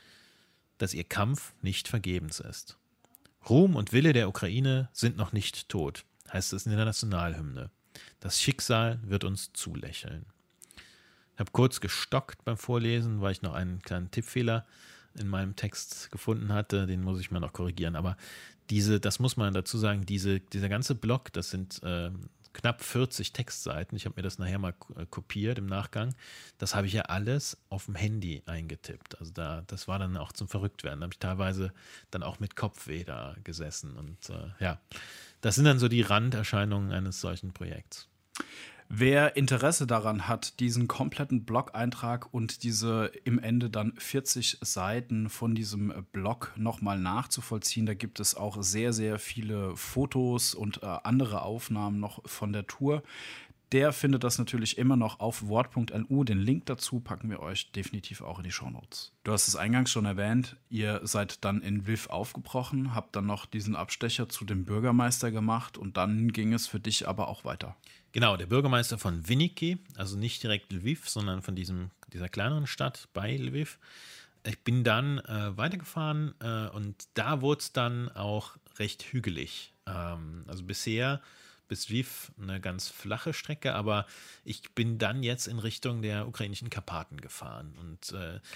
dass ihr Kampf nicht vergebens ist. Ruhm und Wille der Ukraine sind noch nicht tot, heißt es in der Nationalhymne. Das Schicksal wird uns zulächeln. Ich habe kurz gestockt beim Vorlesen, weil ich noch einen kleinen Tippfehler in meinem Text gefunden hatte. Den muss ich mal noch korrigieren. Aber diese, das muss man dazu sagen, diese, dieser ganze Blog, das sind äh, knapp vierzig Textseiten. Ich habe mir das nachher mal kopiert im Nachgang. Das habe ich ja alles auf dem Handy eingetippt. Also da, das war dann auch zum Verrücktwerden. Da habe ich teilweise dann auch mit Kopfweh da gesessen. Und äh, ja, das sind dann so die Randerscheinungen eines solchen Projekts. Wer Interesse daran hat, diesen kompletten Blog-Eintrag und diese im Ende dann vierzig Seiten von diesem Blog nochmal nachzuvollziehen, da gibt es auch sehr, sehr viele Fotos und äh, andere Aufnahmen noch von der Tour. Der findet das natürlich immer noch auf wort punkt l u. Den Link dazu packen wir euch definitiv auch in die Shownotes. Du hast es eingangs schon erwähnt, ihr seid dann in Lviv aufgebrochen, habt dann noch diesen Abstecher zu dem Bürgermeister gemacht und dann ging es für dich aber auch weiter. Genau, der Bürgermeister von Winnicki, also nicht direkt Lviv, sondern von diesem, dieser kleineren Stadt bei Lviv. Ich bin dann äh, weitergefahren äh, und da wurde es dann auch recht hügelig. Ähm, also bisher bis Lviv eine ganz flache Strecke, aber ich bin dann jetzt in Richtung der ukrainischen Karpaten gefahren und äh,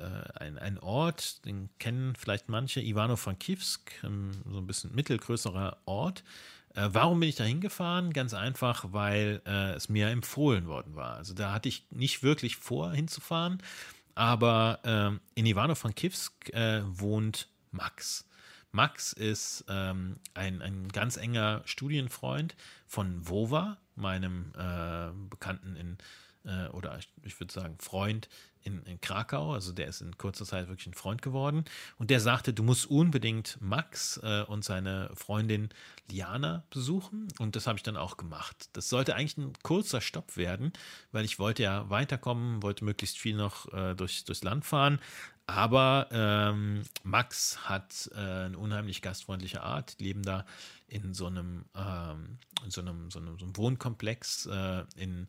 äh, ein, ein Ort, den kennen vielleicht manche, Ivano-Frankivsk, ähm, so ein bisschen mittelgrößerer Ort. Äh, warum bin ich da hingefahren? Ganz einfach, weil äh, es mir empfohlen worden war. Also da hatte ich nicht wirklich vor, hinzufahren, aber äh, in Ivano-Frankivsk äh, wohnt Max. Max ist ähm, ein, ein ganz enger Studienfreund von Vova, meinem äh, Bekannten in, äh, oder ich, ich würde sagen Freund in, in Krakau. Also der ist in kurzer Zeit wirklich ein Freund geworden. Und der sagte, du musst unbedingt Max äh, und seine Freundin Liana besuchen. Und das habe ich dann auch gemacht. Das sollte eigentlich ein kurzer Stopp werden, weil ich wollte ja weiterkommen, wollte möglichst viel noch äh, durch, durchs Land fahren. Aber ähm, Max hat äh, eine unheimlich gastfreundliche Art. Die leben da in so einem, ähm, in so einem, so einem, so einem Wohnkomplex äh, in,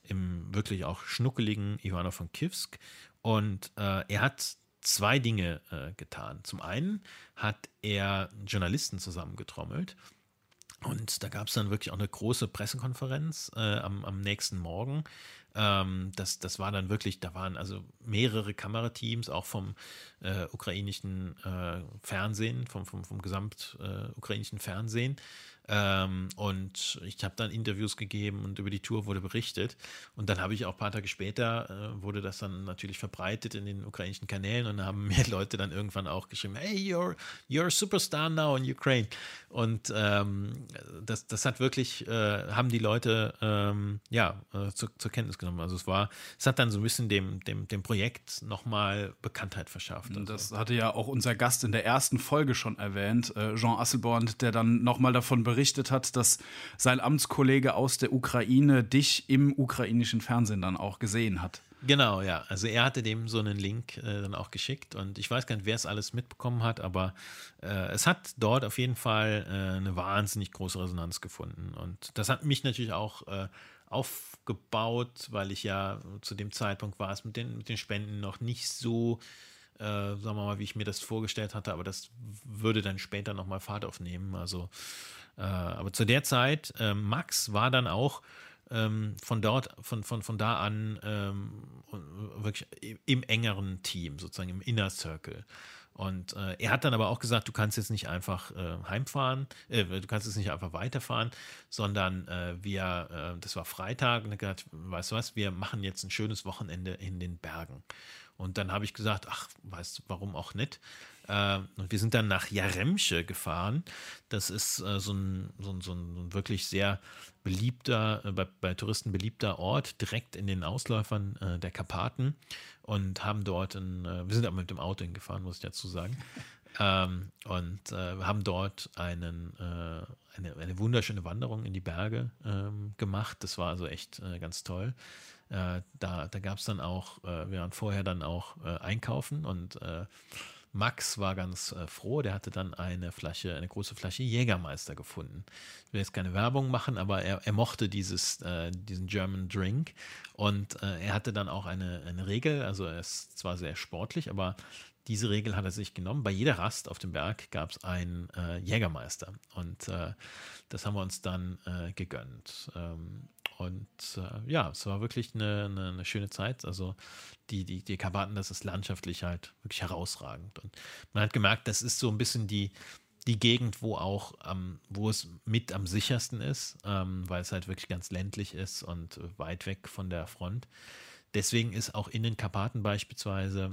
im wirklich auch schnuckeligen Ivano-Frankivsk. Und äh, er hat zwei Dinge äh, getan. Zum einen hat er Journalisten zusammengetrommelt. Und da gab es dann wirklich auch eine große Pressekonferenz äh, am, am nächsten Morgen. Ähm, das, das war dann wirklich, da waren also mehrere Kamerateams, auch vom äh, ukrainischen äh, Fernsehen, vom, vom, vom gesamt äh, ukrainischen Fernsehen. Ähm, und ich habe dann Interviews gegeben und über die Tour wurde berichtet. Und dann habe ich auch ein paar Tage später, äh, wurde das dann natürlich verbreitet in den ukrainischen Kanälen und da haben mir Leute dann irgendwann auch geschrieben, hey, you're, you're a superstar now in Ukraine. Und ähm, das, das hat wirklich, äh, haben die Leute ähm, ja, äh, zu, zur Kenntnis genommen. Also es war, es hat dann so ein bisschen dem, dem, dem Projekt nochmal Bekanntheit verschafft. Also. Das hatte ja auch unser Gast in der ersten Folge schon erwähnt, äh, Jean Asselborn, der dann nochmal davon berichtet hat, dass sein Amtskollege aus der Ukraine dich im ukrainischen Fernsehen dann auch gesehen hat. Genau, ja. Also er hatte dem so einen Link äh, dann auch geschickt und ich weiß gar nicht, wer es alles mitbekommen hat, aber äh, es hat dort auf jeden Fall äh, eine wahnsinnig große Resonanz gefunden und das hat mich natürlich auch äh, aufgebaut, weil ich ja zu dem Zeitpunkt war es mit den, mit den Spenden noch nicht so, äh, sagen wir mal, wie ich mir das vorgestellt hatte, aber das würde dann später nochmal Fahrt aufnehmen. Also, äh, aber zu der Zeit, äh, Max war dann auch ähm, von dort, von, von, von da an ähm, wirklich im engeren Team, sozusagen im Inner Circle. Und äh, er hat dann aber auch gesagt, du kannst jetzt nicht einfach äh, heimfahren, äh, du kannst jetzt nicht einfach weiterfahren, sondern äh, wir, äh, das war Freitag, und er hat gesagt, weißt du was, wir machen jetzt ein schönes Wochenende in den Bergen. Und dann habe ich gesagt, ach, weißt du, warum auch nicht? Äh, und wir sind dann nach Jaremsche gefahren. Das ist äh, so, ein, so, ein, so ein wirklich sehr beliebter, äh, bei, bei Touristen beliebter Ort, direkt in den Ausläufern äh, der Karpaten. Und haben dort, ein, äh, wir sind aber mit dem Auto hingefahren, muss ich dazu sagen. ähm, und äh, haben dort einen, äh, eine, eine wunderschöne Wanderung in die Berge ähm, gemacht. Das war also echt äh, ganz toll. Äh, da da gab es dann auch, äh, wir waren vorher dann auch äh, einkaufen und äh, Max war ganz äh, froh, der hatte dann eine Flasche, eine große Flasche Jägermeister gefunden. Ich will jetzt keine Werbung machen, aber er, er mochte dieses, äh, diesen German Drink und äh, er hatte dann auch eine, eine Regel, also er ist zwar sehr sportlich, aber diese Regel hat er sich genommen. Bei jeder Rast auf dem Berg gab es einen äh, Jägermeister und äh, das haben wir uns dann äh, gegönnt. Ähm, und äh, ja, es war wirklich eine, eine, eine schöne Zeit. Also die, die, die Karpaten, das ist landschaftlich halt wirklich herausragend. Und man hat gemerkt, das ist so ein bisschen die, die Gegend, wo auch, ähm, wo es mit am sichersten ist, ähm, weil es halt wirklich ganz ländlich ist und weit weg von der Front. Deswegen ist auch in den Karpaten beispielsweise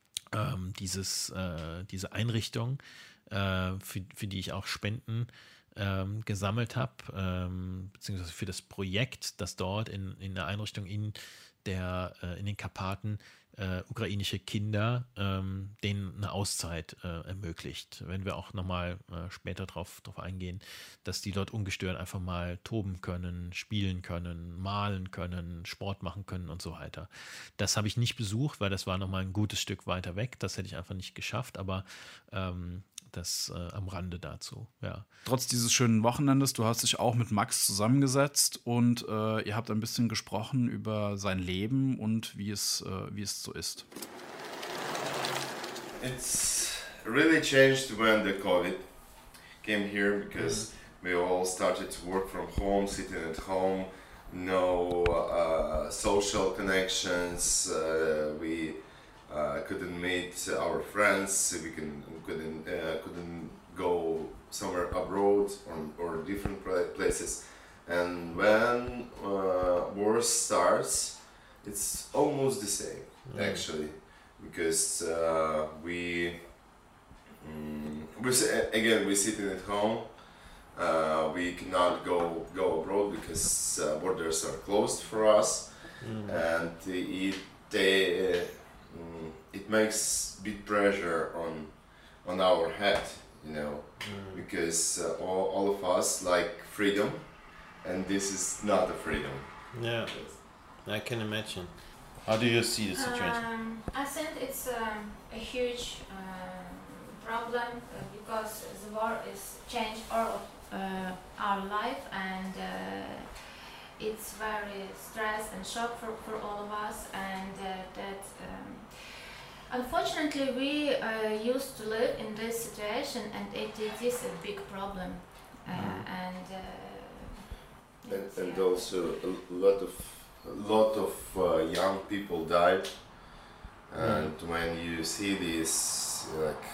ähm, dieses, äh, diese Einrichtung, äh, für, für die ich auch Spenden ähm, gesammelt habe, ähm, beziehungsweise für das Projekt, das dort in, in der Einrichtung in, der, äh, in den Karpaten äh, ukrainische Kinder, ähm, denen eine Auszeit äh, ermöglicht. Wenn wir auch nochmal äh, später drauf, drauf eingehen, dass die dort ungestört einfach mal toben können, spielen können, malen können, Sport machen können und so weiter. Das habe ich nicht besucht, weil das war nochmal ein gutes Stück weiter weg. Das hätte ich einfach nicht geschafft, aber ähm, das äh, am Rande dazu, ja. Trotz dieses schönen Wochenendes, du hast dich auch mit Max zusammengesetzt und äh, ihr habt ein bisschen gesprochen über sein Leben und wie es, äh, wie es so ist. It's really changed when the COVID came here because we all started to work from home, sitting at home, no uh, social connections. Uh, we uh, couldn't meet our friends. We can couldn't uh, couldn't go somewhere abroad or, or different places. And when uh, war starts, it's almost the same, mm. actually, because uh, we um, we again we're sitting at home. Uh, we cannot go go abroad because uh, borders are closed for us, mm. and it they, uh, it makes big pressure on on our head, you know, mm. because uh, all, all of us like freedom, and this is not a freedom. Yeah, I can imagine. How do you see the situation? Um, I think it's um, a huge uh, problem uh, because the war is changed all of uh, our life, and uh, it's very stress and shock for, for all of us, and uh, that um, unfortunately we uh, used to live in this situation, and it, it is a big problem, uh, mm. and, uh, and and yeah. also a lot of a lot of uh, young people died, and mm. when you see this like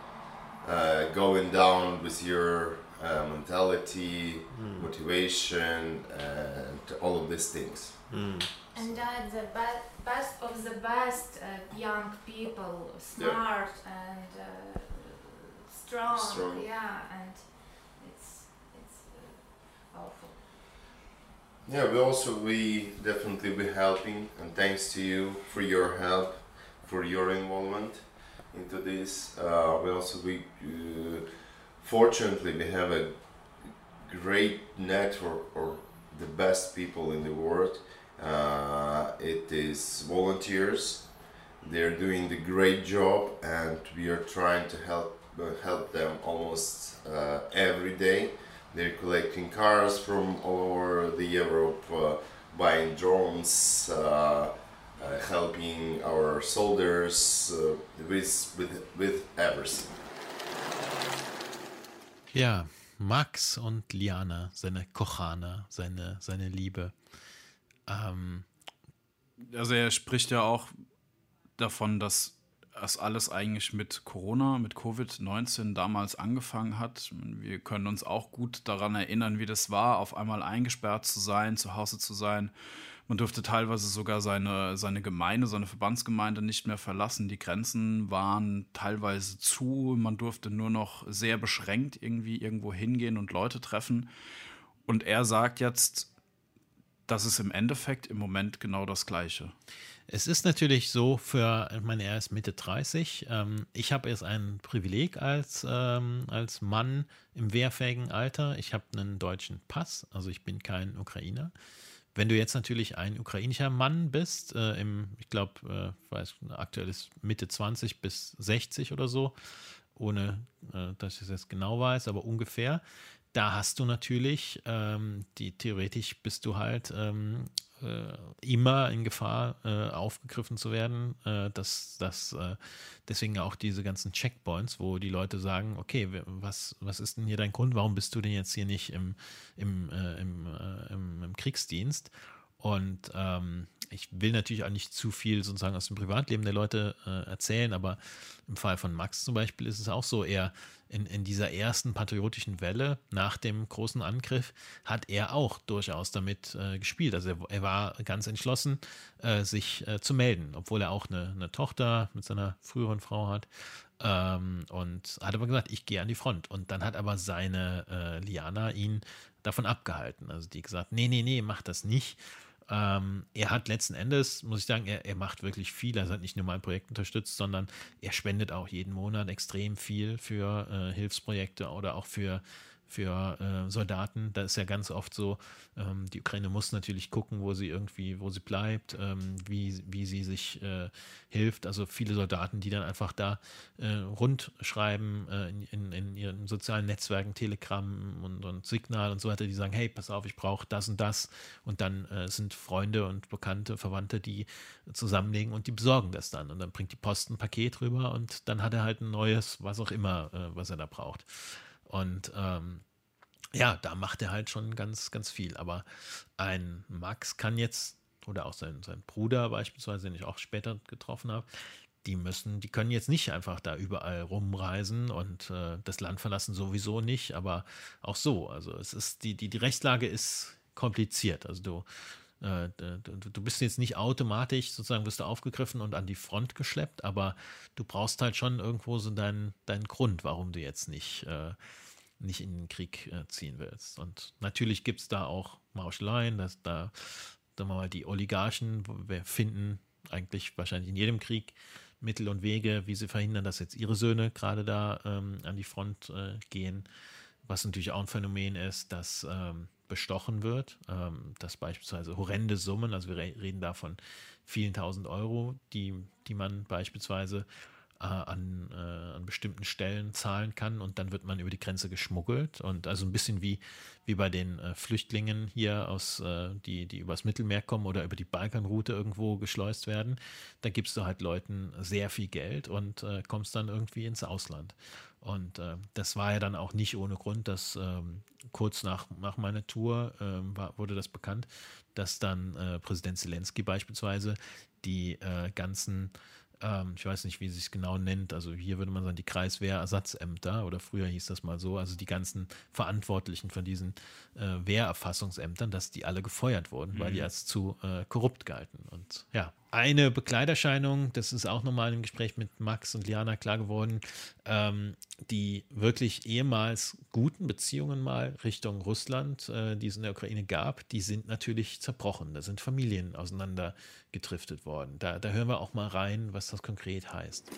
uh, going down with your Uh, mentality, mm. motivation, and all of these things. Mm. And that the be- best of the best uh, young people, smart yeah. and uh, strong. strong. Yeah, and it's it's uh, awful. Yeah, we also we definitely be helping, and thanks to you for your help, for your involvement into this. Uh, we also we. Uh, Fortunately, we have a great network or the best people in the world. Uh, it is volunteers. They're doing the great job, and we are trying to help uh, help them almost uh, every day. They're collecting cars from all over the Europe, uh, buying drones, uh, uh, helping our soldiers uh, with with with everything. Ja, Max und Liana, seine Kochana, seine, seine Liebe. Ähm, also er spricht ja auch davon, dass das alles eigentlich mit Corona, mit Covid neunzehn damals angefangen hat. Wir können uns auch gut daran erinnern, wie das war, auf einmal eingesperrt zu sein, zu Hause zu sein. Man durfte teilweise sogar seine, seine Gemeinde, seine Verbandsgemeinde nicht mehr verlassen. Die Grenzen waren teilweise zu. Man durfte nur noch sehr beschränkt irgendwie irgendwo hingehen und Leute treffen. Und er sagt jetzt, das ist im Endeffekt im Moment genau das Gleiche. Es ist natürlich so für, ich meine, er ist Mitte dreißig. Ähm, ich habe jetzt ein Privileg als, ähm, als Mann im wehrfähigen Alter. Ich habe einen deutschen Pass, also ich bin kein Ukrainer. Wenn du jetzt natürlich ein ukrainischer Mann bist, äh, im, ich glaube, äh, aktuell ist Mitte zwanzig bis sechzig oder so, ohne äh, dass ich es jetzt genau weiß, aber ungefähr, da hast du natürlich, ähm, die theoretisch bist du halt ähm, äh, immer in Gefahr, äh, aufgegriffen zu werden. Äh, dass, dass, äh, deswegen auch diese ganzen Checkpoints, wo die Leute sagen, okay, was, was ist denn hier dein Grund? Warum bist du denn jetzt hier nicht im, im, äh, im, äh, im, im Kriegsdienst? Und ähm, ich will natürlich auch nicht zu viel sozusagen aus dem Privatleben der Leute äh, erzählen, aber im Fall von Max zum Beispiel ist es auch so, er in, in dieser ersten patriotischen Welle nach dem großen Angriff hat er auch durchaus damit äh, gespielt. Also er, er war ganz entschlossen, äh, sich äh, zu melden, obwohl er auch eine, eine Tochter mit seiner früheren Frau hat. Ähm, und hat aber gesagt, ich gehe an die Front. Und dann hat aber seine äh, Liana ihn davon abgehalten. Also die gesagt, nee, nee, nee, mach das nicht. Ähm, er hat letzten Endes, muss ich sagen, er, er macht wirklich viel. Er hat nicht nur mein Projekt unterstützt, sondern er spendet auch jeden Monat extrem viel für äh, Hilfsprojekte oder auch für, für äh, Soldaten. Da ist ja ganz oft so, ähm, die Ukraine muss natürlich gucken, wo sie irgendwie, wo sie bleibt, ähm, wie, wie sie sich äh, hilft. Also viele Soldaten, die dann einfach da äh, rund schreiben äh, in, in, in ihren sozialen Netzwerken, Telegram und, und Signal und so weiter, die sagen, hey, pass auf, ich brauche das und das. Und dann äh, sind Freunde und Bekannte, Verwandte, die zusammenlegen und die besorgen das dann. Und dann bringt die Post ein Paket rüber und dann hat er halt ein neues, was auch immer, äh, was er da braucht. Und ähm, ja, da macht er halt schon ganz, ganz viel. Aber ein Max kann jetzt, oder auch sein, sein Bruder beispielsweise, den ich auch später getroffen habe, die müssen, die können jetzt nicht einfach da überall rumreisen und äh, das Land verlassen sowieso nicht, aber auch so. Also es ist, die, die, die Rechtslage ist kompliziert. Also du, äh, du, du bist jetzt nicht automatisch, sozusagen wirst du aufgegriffen und an die Front geschleppt, aber du brauchst halt schon irgendwo so deinen, deinen Grund, warum du jetzt nicht, äh, nicht in den Krieg äh, ziehen willst. Und natürlich gibt es da auch Mauscheleien, dass da, sagen wir mal, die Oligarchen, wir finden eigentlich wahrscheinlich in jedem Krieg Mittel und Wege, wie sie verhindern, dass jetzt ihre Söhne gerade da ähm, an die Front äh, gehen. Was natürlich auch ein Phänomen ist, dass ähm, bestochen wird, ähm, dass beispielsweise horrende Summen, also wir re- reden da von vielen tausend Euro, die, die man beispielsweise äh, an, äh, an bestimmten Stellen zahlen kann und dann wird man über die Grenze geschmuggelt und also ein bisschen wie, wie bei den äh, Flüchtlingen hier aus, äh, die, die übers Mittelmeer kommen oder über die Balkanroute irgendwo geschleust werden, da gibst du halt Leuten sehr viel Geld und äh, kommst dann irgendwie ins Ausland. Und äh, das war ja dann auch nicht ohne Grund, dass ähm, kurz nach, nach meiner Tour ähm, war, wurde das bekannt, dass dann äh, Präsident Zelensky beispielsweise die äh, ganzen, ähm, ich weiß nicht, wie es sich genau nennt, also hier würde man sagen, die Kreiswehrersatzämter oder früher hieß das mal so, also die ganzen Verantwortlichen von diesen äh, Wehrerfassungsämtern, dass die alle gefeuert wurden, mhm. weil die als zu äh, korrupt galten. Und ja, eine Begleiterscheinung, das ist auch nochmal im Gespräch mit Max und Liana klar geworden, ähm, die wirklich ehemals guten Beziehungen mal Richtung Russland, äh, die es in der Ukraine gab, die sind natürlich zerbrochen. Da sind Familien auseinandergedriftet worden. Da, da hören wir auch mal rein, was das konkret heißt.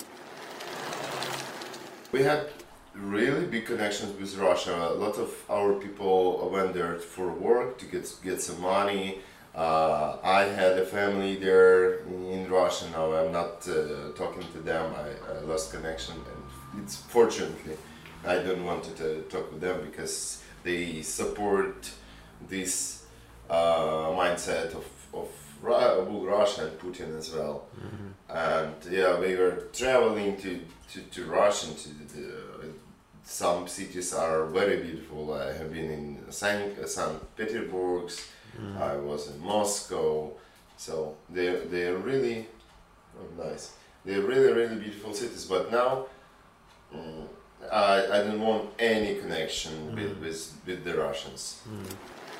We had really big connections with Russia. A lot of our people went there for work to get get some money. Uh, I had a family there in Russia now. I'm not uh, talking to them. I, I lost connection, and it's fortunately I don't want to talk with them because they support this uh, mindset of of Russia and Putin as well. Mm-hmm. And yeah, we were traveling to to, to Russia. To the, uh, some cities are very beautiful. I have been in Saint Saint Petersburg. Mm. I was in Moscow, so they're, they're really oh, nice. They're really, really beautiful cities, but now mm, I, I don't want any connection mm. with, with, with the Russians. Mm.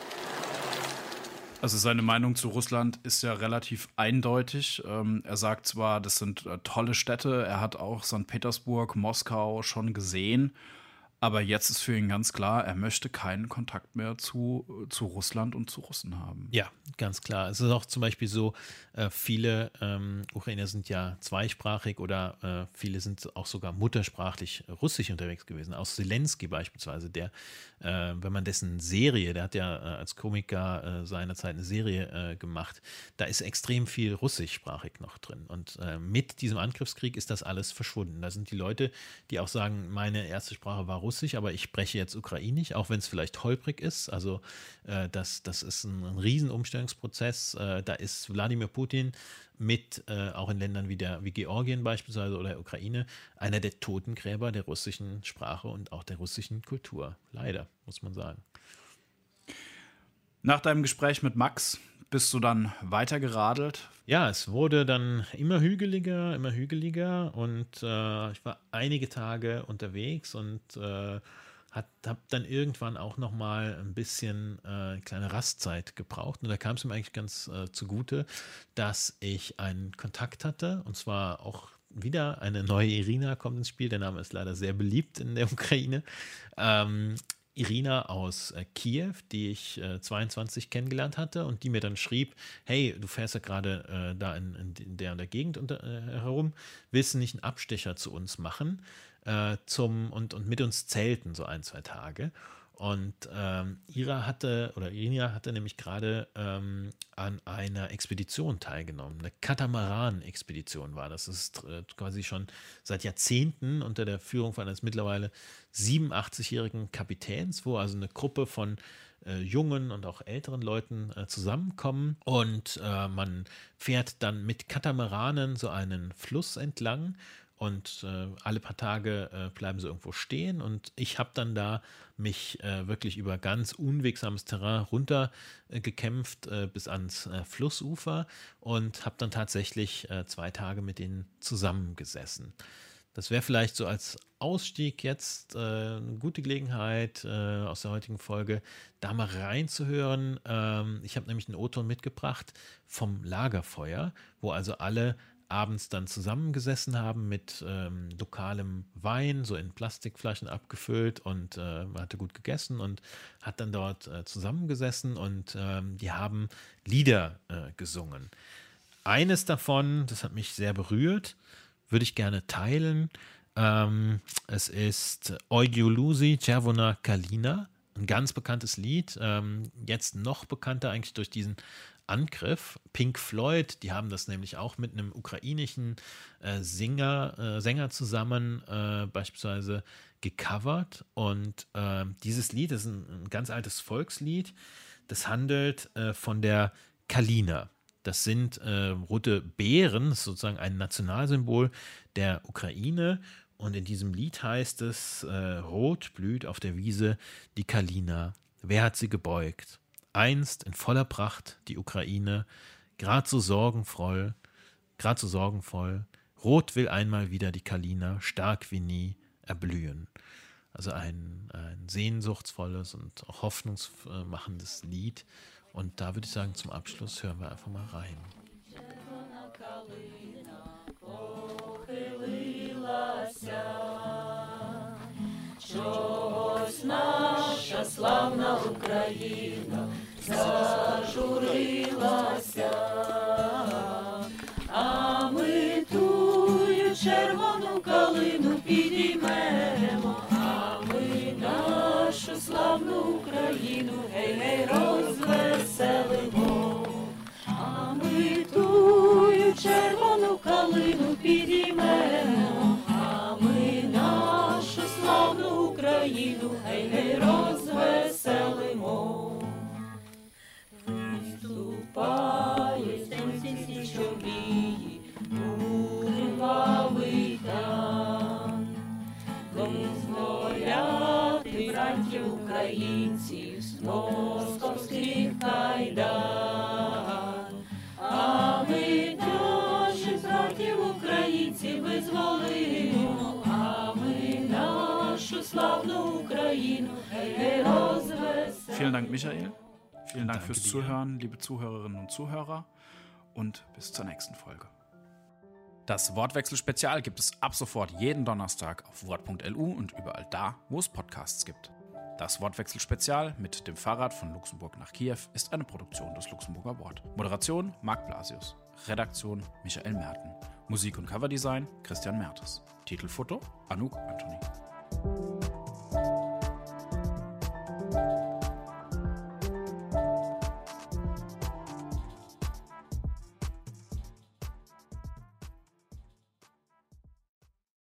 Also seine Meinung zu Russland ist ja relativ eindeutig. Ähm, er sagt zwar, das sind äh, tolle Städte, er hat auch Sankt Petersburg, Moskau schon gesehen, aber jetzt ist für ihn ganz klar, er möchte keinen Kontakt mehr zu, zu Russland und zu Russen haben. Ja, ganz klar. Es ist auch zum Beispiel so, äh, viele ähm, Ukrainer sind ja zweisprachig oder äh, viele sind auch sogar muttersprachlich russisch unterwegs gewesen. Auch Zelensky beispielsweise, der, äh, wenn man dessen Serie, der hat ja äh, als Komiker äh, seinerzeit eine Serie äh, gemacht, da ist extrem viel russischsprachig noch drin. Und äh, mit diesem Angriffskrieg ist das alles verschwunden. Da sind die Leute, die auch sagen, meine erste Sprache war Russisch, Russisch, aber ich spreche jetzt Ukrainisch, auch wenn es vielleicht holprig ist. Also äh, das, das ist ein, ein Riesenumstellungsprozess. Äh, da ist Wladimir Putin mit, äh, auch in Ländern wie, der, wie Georgien beispielsweise oder der Ukraine, einer der Totengräber der russischen Sprache und auch der russischen Kultur. Leider, muss man sagen. Nach deinem Gespräch mit Max bist du dann weitergeradelt? Ja, es wurde dann immer hügeliger, immer hügeliger und äh, ich war einige Tage unterwegs und äh, habe dann irgendwann auch noch mal ein bisschen äh, kleine Rastzeit gebraucht und da kam es mir eigentlich ganz äh, zugute, dass ich einen Kontakt hatte und zwar auch wieder eine neue Irina kommt ins Spiel, der Name ist leider sehr beliebt in der Ukraine. Ähm, Irina aus äh, Kiew, die ich äh, zweiundzwanzig kennengelernt hatte und die mir dann schrieb, hey, du fährst ja gerade äh, da in, in der, in der Gegend unter, äh, herum, willst du nicht einen Abstecher zu uns machen äh, zum, und, und mit uns zelten so ein, zwei Tage? Und ähm, Ira hatte, oder Irina hatte nämlich gerade ähm, an einer Expedition teilgenommen. Eine Katamaran-Expedition war das. Das ist äh, quasi schon seit Jahrzehnten unter der Führung von eines mittlerweile siebenundachtzig-jährigen Kapitäns, wo also eine Gruppe von äh, jungen und auch älteren Leuten äh, zusammenkommen. Und äh, man fährt dann mit Katamaranen so einen Fluss entlang. und äh, alle paar Tage äh, bleiben sie irgendwo stehen und ich habe dann da mich äh, wirklich über ganz unwegsames Terrain runter äh, gekämpft äh, bis ans äh, Flussufer und habe dann tatsächlich äh, zwei Tage mit denen zusammengesessen. Das wäre vielleicht so als Ausstieg jetzt äh, eine gute Gelegenheit äh, aus der heutigen Folge, da mal reinzuhören. Ähm, ich habe nämlich einen O-Ton mitgebracht vom Lagerfeuer, wo also alle abends dann zusammengesessen haben mit ähm, lokalem Wein, so in Plastikflaschen abgefüllt und äh, man hatte gut gegessen und hat dann dort äh, zusammengesessen und ähm, die haben Lieder äh, gesungen. Eines davon, das hat mich sehr berührt, würde ich gerne teilen. Ähm, es ist Oi Lucy Czerwona Kalina, ein ganz bekanntes Lied, ähm, jetzt noch bekannter eigentlich durch diesen Angriff. Pink Floyd, die haben das nämlich auch mit einem ukrainischen äh, Singer, äh, Sänger zusammen äh, beispielsweise gecovert und äh, dieses Lied ist ein, ein ganz altes Volkslied, das handelt äh, von der Kalina. Das sind äh, rote Beeren, das ist sozusagen ein Nationalsymbol der Ukraine. Und in diesem Lied heißt es, äh, rot blüht auf der Wiese die Kalina. Wer hat sie gebeugt? Einst in voller Pracht die Ukraine, grad so sorgenvoll, grad so sorgenvoll. Rot will einmal wieder die Kalina, stark wie nie, erblühen. Also ein, ein sehnsuchtsvolles und auch hoffnungsmachendes Lied. Und da würde ich sagen, zum Abschluss hören wir einfach mal rein. Чогось наша славна Україна зажурилася, а ми тую червону калину підіймемо, а ми нашу славну Україну гей-гей розвеселимо, а ми тую червону калину підіймемо, а ми нашу славну Україну гей-гей розвеселимо. Виступають сонці чорнії, кривавий там, визволяти братів українців з московських кайдан. А ми наших братів українців визволимо, а ми нашу славну Україну гей-гей розвеселимо. Vielen Dank, Michael. Vielen Dank Danke fürs dir. Zuhören, liebe Zuhörerinnen und Zuhörer. Und bis zur nächsten Folge. Das Wortwechsel-Spezial gibt es ab sofort jeden Donnerstag auf wort punkt l u und überall da, wo es Podcasts gibt. Das Wortwechsel-Spezial mit dem Fahrrad von Luxemburg nach Kiew ist eine Produktion des Luxemburger Wort. Moderation Marc Blasius. Redaktion Michael Merten. Musik und Coverdesign Christian Mertes. Titelfoto Anouk Anthony.